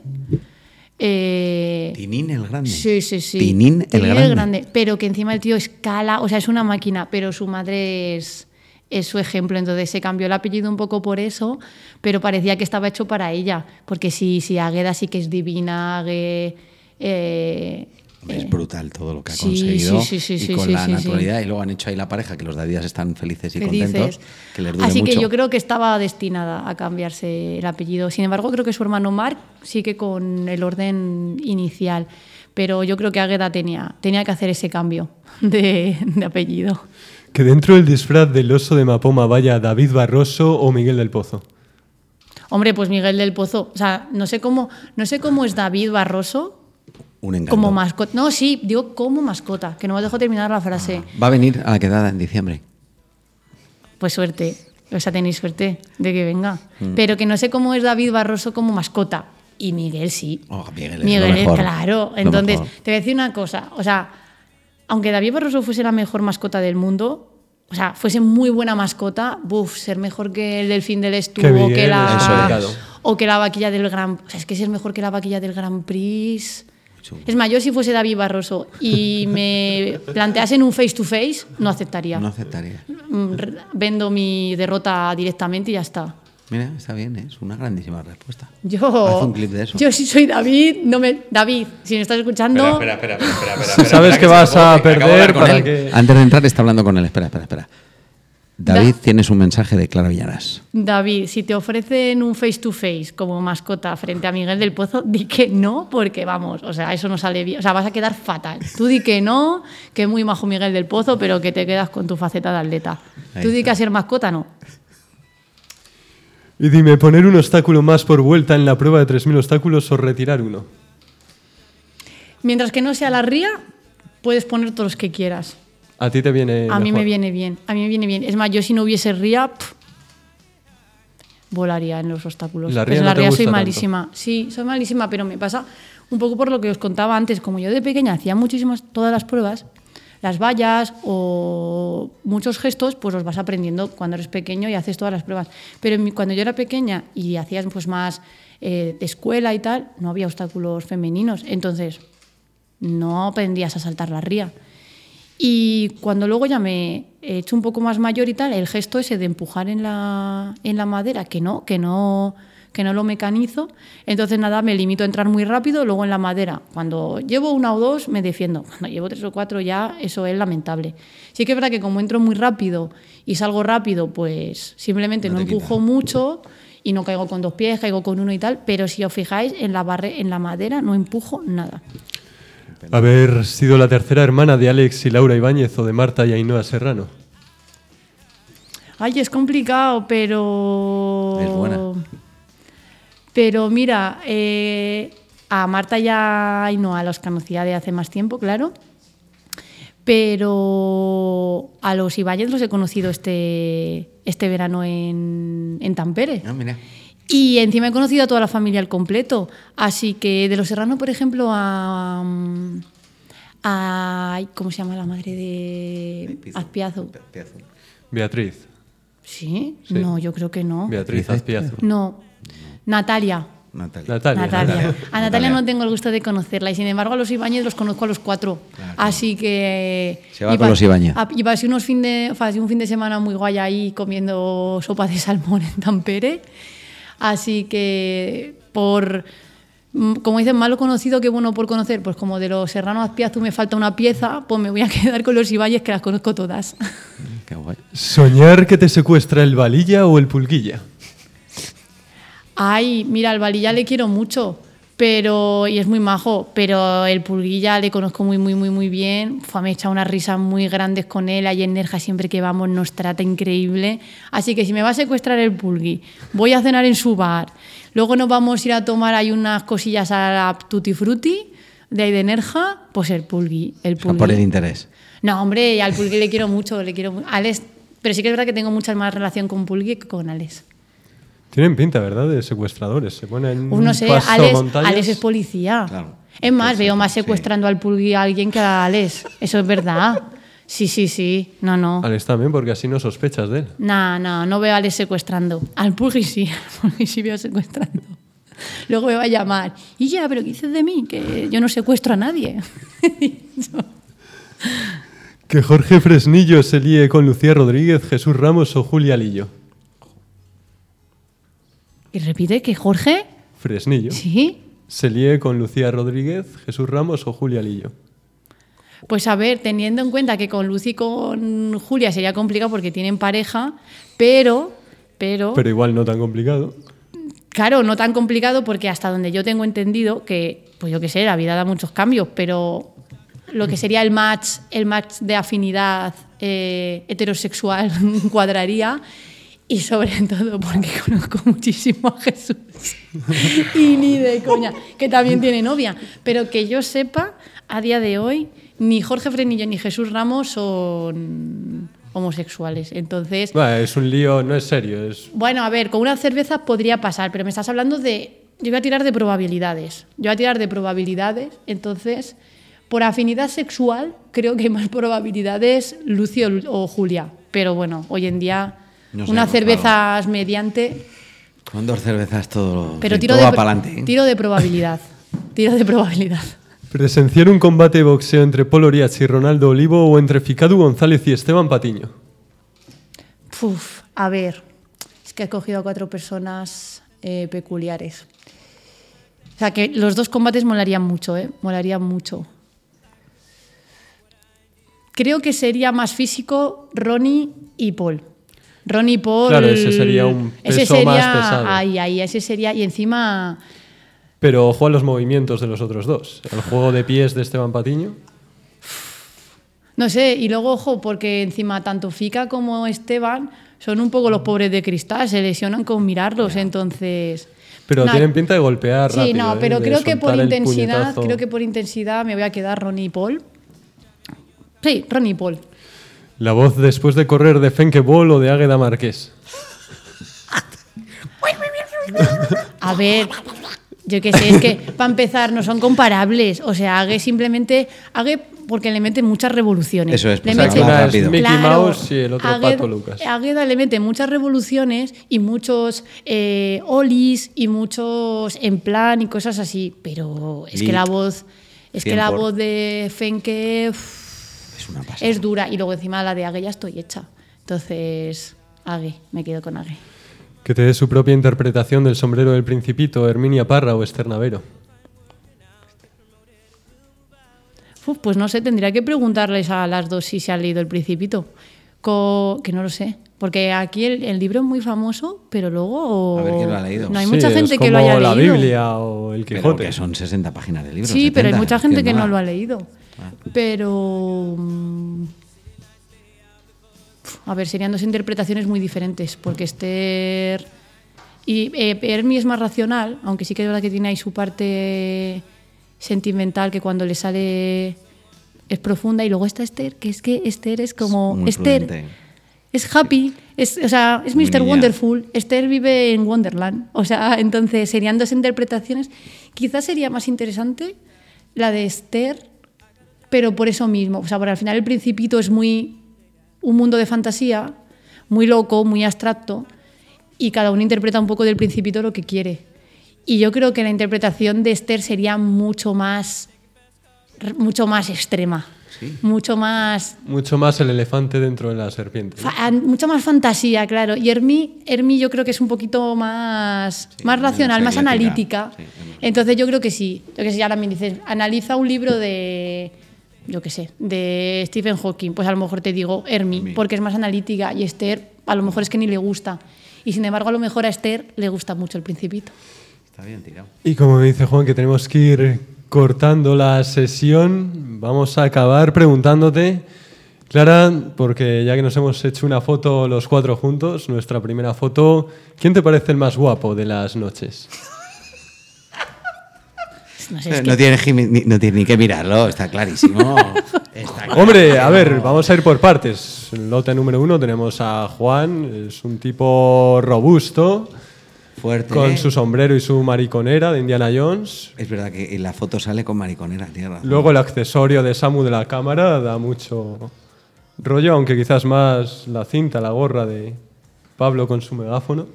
Eh, Tinín el Grande. Sí, sí, sí. Tinín el Grande. Pero que encima el tío escala, o sea, es una máquina, pero su madre es, es su ejemplo. Entonces se cambió el apellido un poco por eso, pero parecía que estaba hecho para ella. Porque sí, sí, Águeda sí que es divina, Águe, eh, Es brutal todo lo que ha Sí, conseguido sí, sí, sí, y con sí, la sí, naturalidad. Y luego han hecho ahí la pareja, que los de Adidas están felices y felices. contentos, que les dure Así que mucho. yo creo que estaba destinada a cambiarse el apellido. Sin embargo, creo que su hermano Marc sigue con el orden inicial. Pero yo creo que Águeda tenía, tenía que hacer ese cambio de, de apellido. Que dentro del disfraz del oso de Mapoma vaya David Barroso o Miguel del Pozo. Hombre, pues Miguel del Pozo. O sea, no sé cómo, no sé cómo es David Barroso Un encanto. como mascota. No, sí, digo como mascota, que no me dejo terminar la frase. Va a venir a la quedada en diciembre. Pues suerte. O sea, tenéis suerte de que venga. Mm. Pero que no sé cómo es David Barroso como mascota. Y Miguel sí. Oh, Miguel es Miguel, lo mejor, claro. lo Entonces, mejor. te voy a decir una cosa. O sea, aunque David Barroso fuese la mejor mascota del mundo, o sea, fuese muy buena mascota, buf, ser mejor que el delfín del Estu Que o Miguel que es la delicado. o que la vaquilla del Gran, o sea, es que ser mejor que la vaquilla del Gran Prix. Chungo. Es más, yo si fuese David Barroso y me planteasen un face to face, no aceptaría. No aceptaría. Mm, re- Vendo mi derrota directamente y ya está. Mira, está bien, ¿eh? Es una grandísima respuesta. Yo, Haz un clip de eso. yo si soy David, no me, David, si me estás escuchando, espera, espera, espera, espera, Sabes que vas a perder para que... Antes de entrar está hablando con él. Espera, espera, espera. David, tienes un mensaje de Clara Villarás. David, si te ofrecen un face to face como mascota frente a Miguel del Pozo, di que no, porque vamos, o sea, eso no sale bien, o sea, vas a quedar fatal. Tú di que no, que es muy majo Miguel del Pozo, pero que te quedas con tu faceta de atleta. Ahí Tú di está. que a ser mascota no. Y dime, ¿poner un obstáculo más por vuelta en la prueba de tres mil obstáculos o retirar uno? Mientras que no sea la ría, puedes poner todos los que quieras. A ti te viene A mí mejor. me viene bien, a mí me viene bien. Es más, yo si no hubiese ría, pff, volaría en los obstáculos. La Pues ría no te ría gusta soy tanto. malísima. Sí, soy malísima, pero me pasa un poco por lo que os contaba antes. Como yo de pequeña hacía muchísimas, todas las pruebas, las vallas o muchos gestos, pues los vas aprendiendo cuando eres pequeño y haces todas las pruebas. Pero en mi- cuando yo era pequeña y hacías pues más eh, de escuela y tal, no había obstáculos femeninos. Entonces, no aprendías a saltar la ría. Y cuando luego ya me he hecho un poco más mayor y tal, el gesto ese de empujar en la, en la madera, que no, que no, que no lo mecanizo. Entonces, nada, me limito a entrar muy rápido. Luego en la madera, cuando llevo una o dos, me defiendo. Cuando llevo tres o cuatro ya, eso es lamentable. Sí que es verdad que como entro muy rápido y salgo rápido, pues simplemente no, no empujo quita. mucho y no caigo con dos pies, caigo con uno y tal. Pero si os fijáis, en la, barre, en la madera no empujo nada. Haber sido la tercera hermana de Alex y Laura Ibáñez o de Marta y Ainhoa Serrano. Ay, es complicado, pero... Es buena. Pero mira, eh, a Marta y a Ainhoa los conocía de hace más tiempo, claro. Pero a los Ibáñez los he conocido este, este verano en, en Tampere. Ah, mira. Y encima he conocido a toda la familia al completo. Así que de los Serrano, por ejemplo, a... a ¿cómo se llama la madre de Azpiazu? Beatriz. ¿Sí? Sí. No, yo creo que no. Beatriz Azpiazu. No, Natalia. Natalia. Natalia. Natalia. Natalia. A Natalia no tengo el gusto de conocerla y sin embargo a los Ibáñez los conozco a los cuatro. Claro. Así que... Se va con los Ibáñez. Y pasé unos fin de, pasé un fin de semana muy guay ahí comiendo sopa de salmón en Tampere. Así que por... Como dicen, malo conocido que bueno por conocer, pues como de los Serrano Azpiazu me falta una pieza, pues me voy a quedar con los Ibáñez que las conozco todas. Qué guay. ¿Soñar que te secuestra el Valilla o el Pulguilla? Ay, mira, al Valilla le quiero mucho, pero y es muy majo, pero el Pulguilla le conozco muy, muy, muy, muy bien. Fue, me he echado unas risas muy grandes con él. Ahí en Nerja siempre que vamos nos trata increíble. Así que si me va a secuestrar el Pulgui, voy a cenar en su bar. Luego nos vamos a ir a tomar ahí unas cosillas a la Tutti Frutti de ahí de Nerja, pues el Pulgui. El Pulgui. No por el interés. No, hombre, al Pulgui le quiero mucho, le quiero mucho. Alex, pero sí que es verdad que tengo mucha más relación con Pulgui que con Alex. Tienen pinta, ¿verdad?, de secuestradores. Se ponen Uf, no sé, un paso Alex, montañas. Alex es policía. Claro. Es más, Exacto, veo más sí. secuestrando al Pulgui a alguien que a Alex. Eso es verdad. Sí, sí, sí. No, no. Alex también, porque así no sospechas de él. No, no, no veo a Alex secuestrando. Al Pulgui sí, al Pulgui sí veo secuestrando. Luego me va a llamar. Y ya, pero ¿qué dices de mí? Que yo no secuestro a nadie. Que Jorge Fresnillo se líe con Lucía Rodríguez, Jesús Ramos o Julia Lillo. Y repite que Jorge... Fresnillo. Sí. Se líe con Lucía Rodríguez, Jesús Ramos o Julia Lillo. Pues a ver, teniendo en cuenta que con Lucy y con Julia sería complicado porque tienen pareja, pero... Pero, Pero igual no tan complicado. claro, no tan complicado porque hasta donde yo tengo entendido que, pues yo qué sé, la vida da muchos cambios, pero lo que sería el match, el match de afinidad eh, heterosexual cuadraría. Y sobre todo porque conozco muchísimo a Jesús. Y ni de coña, que también tiene novia. Pero que yo sepa, a día de hoy, ni Jorge Fresnillo ni Jesús Ramos son homosexuales. Entonces... Bueno, es un lío, no es serio. Es... Bueno, a ver, con una cerveza podría pasar, pero me estás hablando de... Yo voy a tirar de probabilidades. Yo voy a tirar de probabilidades. Entonces, por afinidad sexual, creo que hay más probabilidades Lucio o Julia. Pero bueno, hoy en día... No unas sabemos, cervezas claro. mediante... Con dos cervezas todo, Pero sí, tiro todo de, va para adelante. ¿eh? tiro de probabilidad. Tiro de probabilidad. Presenciar un combate de boxeo entre Pol Oriach y Ronaldo Olivo o entre Ficadu González y Esteban Patiño. Uf, a ver, es que he cogido a cuatro personas eh, peculiares. O sea, que los dos combates molarían mucho, ¿eh? Molarían mucho. Creo que sería más físico Ronnie y Paul. Ronnie y Paul... Claro, ese sería un peso ese sería, más pesado. Ahí, ahí, ese sería... Y encima... Pero ojo a los movimientos de los otros dos. El juego de pies de Esteban Patiño. No sé, y luego, ojo, porque encima tanto Fica como Esteban son un poco los pobres de cristal, se lesionan con mirarlos, entonces... Pero no, tienen pinta de golpear sí, rápido. no, ¿eh? pero De creo que por soltar el intensidad, puñetazo. creo que por intensidad me voy a quedar Ronnie y Paul. Sí, Ronnie y Paul. La voz después de correr de Fenke Ball o de Águeda Marqués. A ver, yo qué sé, es que para empezar no son comparables. O sea, Ague simplemente... Ague porque le mete muchas revoluciones. Eso es, le pues, mete, habla Una es rápido. Mickey Claro, Mouse y el otro Águeda- Pato Lucas. Águeda le mete muchas revoluciones y muchos eh, olis y muchos en plan y cosas así. Pero es Lit. que la voz... Es que la cien por. voz de Fenke Es una pasada. es dura. Y luego encima la de Ague ya estoy hecha. Entonces, Ague, me quedo con Ague. Que te dé su propia interpretación del sombrero del Principito, Herminia Parra o Esther Navero. Uf, pues no sé, tendría que preguntarles a las dos si se han leído El Principito. Co- que no lo sé. Porque aquí el, el libro es muy famoso, pero luego... A ver quién lo ha leído. No hay Sí, mucha gente es que lo haya como la leído. Biblia o el Pero Quijote. que son sesenta páginas de libro. Sí, pero hay setenta, mucha es gente que no nada. lo ha leído. Pero... mm, A ver, serían dos interpretaciones muy diferentes, porque Esther... Y eh, Hermi es más racional, aunque sí que es verdad que tiene ahí su parte sentimental, que cuando le sale es profunda. Y luego está Esther, que es que Esther es como... Muy Esther prudente. es happy, es, o sea, es Muy mister niña. Wonderful. Esther vive en Wonderland. O sea, entonces serían dos interpretaciones. Quizás sería más interesante la de Esther, pero por eso mismo. O sea, porque al final El Principito es muy un mundo de fantasía, muy loco, muy abstracto, y cada uno interpreta un poco del Principito lo que quiere. Y yo creo que la interpretación de Esther sería mucho más, mucho más extrema. Sí. Mucho más Mucho más el elefante dentro de la serpiente. ¿no? Fa- mucha más fantasía, claro. Y Hermi, Hermi yo creo que es un poquito más, Sí, más racional, menos más ecléctica. analítica. Sí, menos- Entonces yo creo que sí. Lo que sí, ahora me dices, analiza un libro de, yo qué sé, de Stephen Hawking. Pues a lo mejor te digo Hermi, Hermi. porque es más analítica. Y Esther, a lo mejor es que ni le gusta. Y sin embargo, a lo mejor a Esther le gusta mucho El Principito. Está bien tirado. Y como me dice Juan que tenemos que ir cortando la sesión, vamos a acabar preguntándote, Clara, porque ya que nos hemos hecho una foto los cuatro juntos, nuestra primera foto, ¿quién te parece el más guapo de las noches? No sé, es No, que- tiene, Jimmy- ni, no tiene ni que mirarlo, está clarísimo. Está Hombre, a ver, vamos a ir por partes. En lote número uno tenemos a Juan, es un tipo robusto, fuerte. con su sombrero y su mariconera de Indiana Jones. Es verdad que en la foto sale con mariconera, tienes razón. Luego el accesorio de Samu de la cámara da mucho rollo, aunque quizás más la cinta, la gorra de Pablo con su megáfono.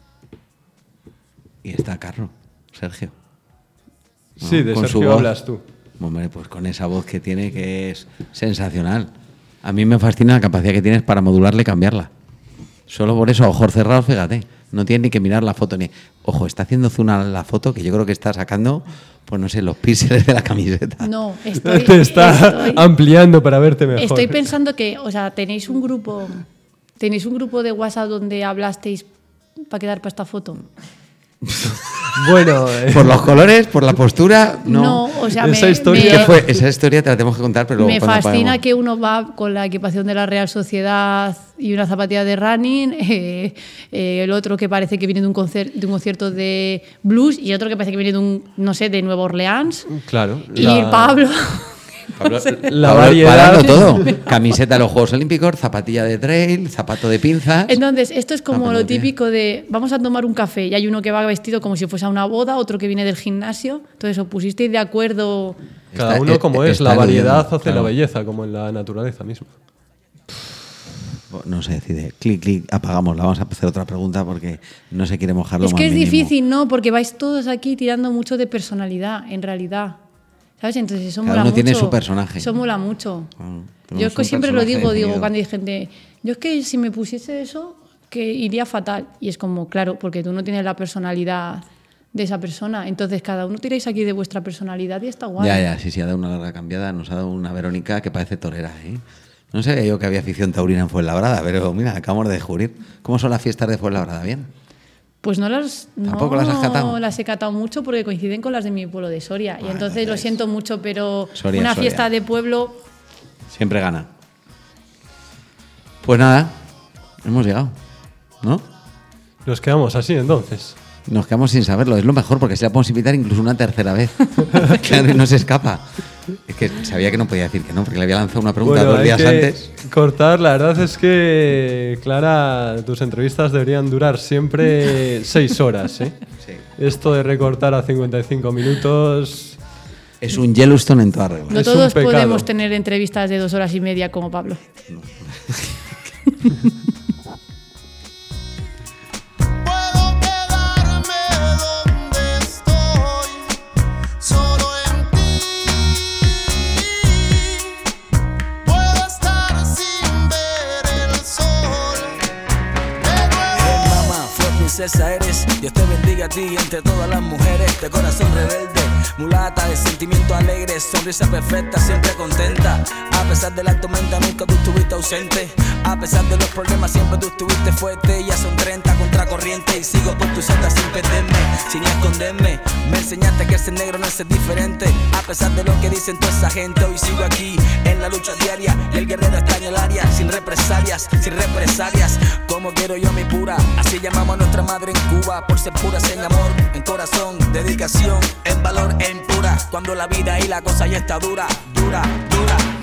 Y está Carro, Sergio. ¿no? Sí, de Con su Sergio voz. hablas tú. Hombre, pues con esa voz que tiene que es sensacional. A mí me fascina la capacidad que tienes para modularla y cambiarla. Solo por eso, a ojos cerrados, fíjate. No tienes ni que mirar la foto ni... Ojo, está haciendo zoom a la foto que yo creo que está sacando, pues no sé, los píxeles de la camiseta. No, estoy, Te está estoy- ampliando para verte mejor. Estoy pensando que, o sea, tenéis un grupo, tenéis un grupo de WhatsApp donde hablasteis para quedar para esta foto. Bueno, eh, Por los colores, por la postura, no. No, o sea, Esa me, historia- me- ¿Qué fue? Esa historia te la tenemos que contar, pero luego me cuando fascina paguemos. que uno va con la equipación de la Real Sociedad y una zapatilla de running, eh, eh, el otro que parece que viene de un, concer- de un concierto de blues y otro que parece que viene de un, no sé, de Nueva Orleans. claro. Y la- Pablo, Pablo, La Pablo variedad- parando todo. Camiseta de los Juegos Olímpicos, zapatilla de trail, zapato de pinzas. entonces esto es Ah, como pero lo ¿qué? típico de vamos a tomar un café y hay uno que va vestido como si fuese a una boda, otro que viene del gimnasio, entonces os pusisteis de acuerdo. Cada Está- uno eh, como eh, es, está la variedad eludiendo, hace claro. la belleza, como en la naturaleza misma. No se decide. Clic, clic, apagamos. La vamos a hacer otra pregunta porque no se quiere mojar lo Es más que es mínimo. difícil, ¿no? Porque vais todos aquí tirando mucho de personalidad, en realidad. ¿Sabes? Entonces eso Cada mola uno mucho. tiene su personaje. Eso mola mucho. Ah, Yo tenemos es que un siempre lo personaje digo, digo, definido. cuando hay gente, yo es que si me pusiese eso, que iría fatal. Y es como, claro, porque tú no tienes la personalidad de esa persona. Entonces cada uno tiráis aquí de vuestra personalidad y está guay. Ya, ya, sí, sí, ha dado una larga cambiada. Nos ha dado una Verónica que parece torera, ¿eh? No sabía yo que había afición taurina en Fuenlabrada, pero mira, acabamos de descubrir. ¿Cómo son las fiestas de Fuenlabrada? ¿Bien? Pues no las, ¿Tampoco no las has catado? las he catado mucho porque coinciden con las de mi pueblo de Soria. Y Bueno, entonces lo entonces, siento mucho, pero Soria, una Soria. fiesta de pueblo... Siempre gana. Pues nada, hemos llegado, ¿no? Nos quedamos así entonces. Nos quedamos sin saberlo, es lo mejor porque se la podemos invitar incluso una tercera vez. Claro, y no se escapa. Es que sabía que no podía decir que no, porque le había lanzado una pregunta Bueno, dos hay días que antes. cortar. La verdad es que, Clara, tus entrevistas deberían durar siempre seis horas, ¿eh? Sí. Esto de recortar a cincuenta y cinco minutos... Es un Yellowstone en toda regla. No Es un todos pecado. podemos tener entrevistas de dos horas y media como Pablo. Puedo quedarme donde estoy, solo en ti. Puedo estar sin ver el sol. De nuevo. Hey mama, fuck me, belleza eres. Dios te bendiga a ti entre todas las mujeres. De corazón rebelde, mulata, de sentimiento alegre, sonrisa perfecta, siempre contenta. A pesar de la tormenta nunca tú estuviste ausente. A pesar de los problemas siempre tú estuviste fuerte. Ya son treinta contracorriente y sigo por tu senda sin perderme, sin esconderme. Me enseñaste que ser negro no es ser diferente. A pesar de lo que dicen toda esa gente, hoy sigo aquí en la lucha diaria. Y el guerrero está en el área, sin represalias, sin represalias. Como quiero yo mi pura, así llamamos a nuestra madre en Cuba. Por ser pura en amor, en corazón, dedicación, en valor, en pura. Cuando la vida y la cosa ya está dura, dura, dura.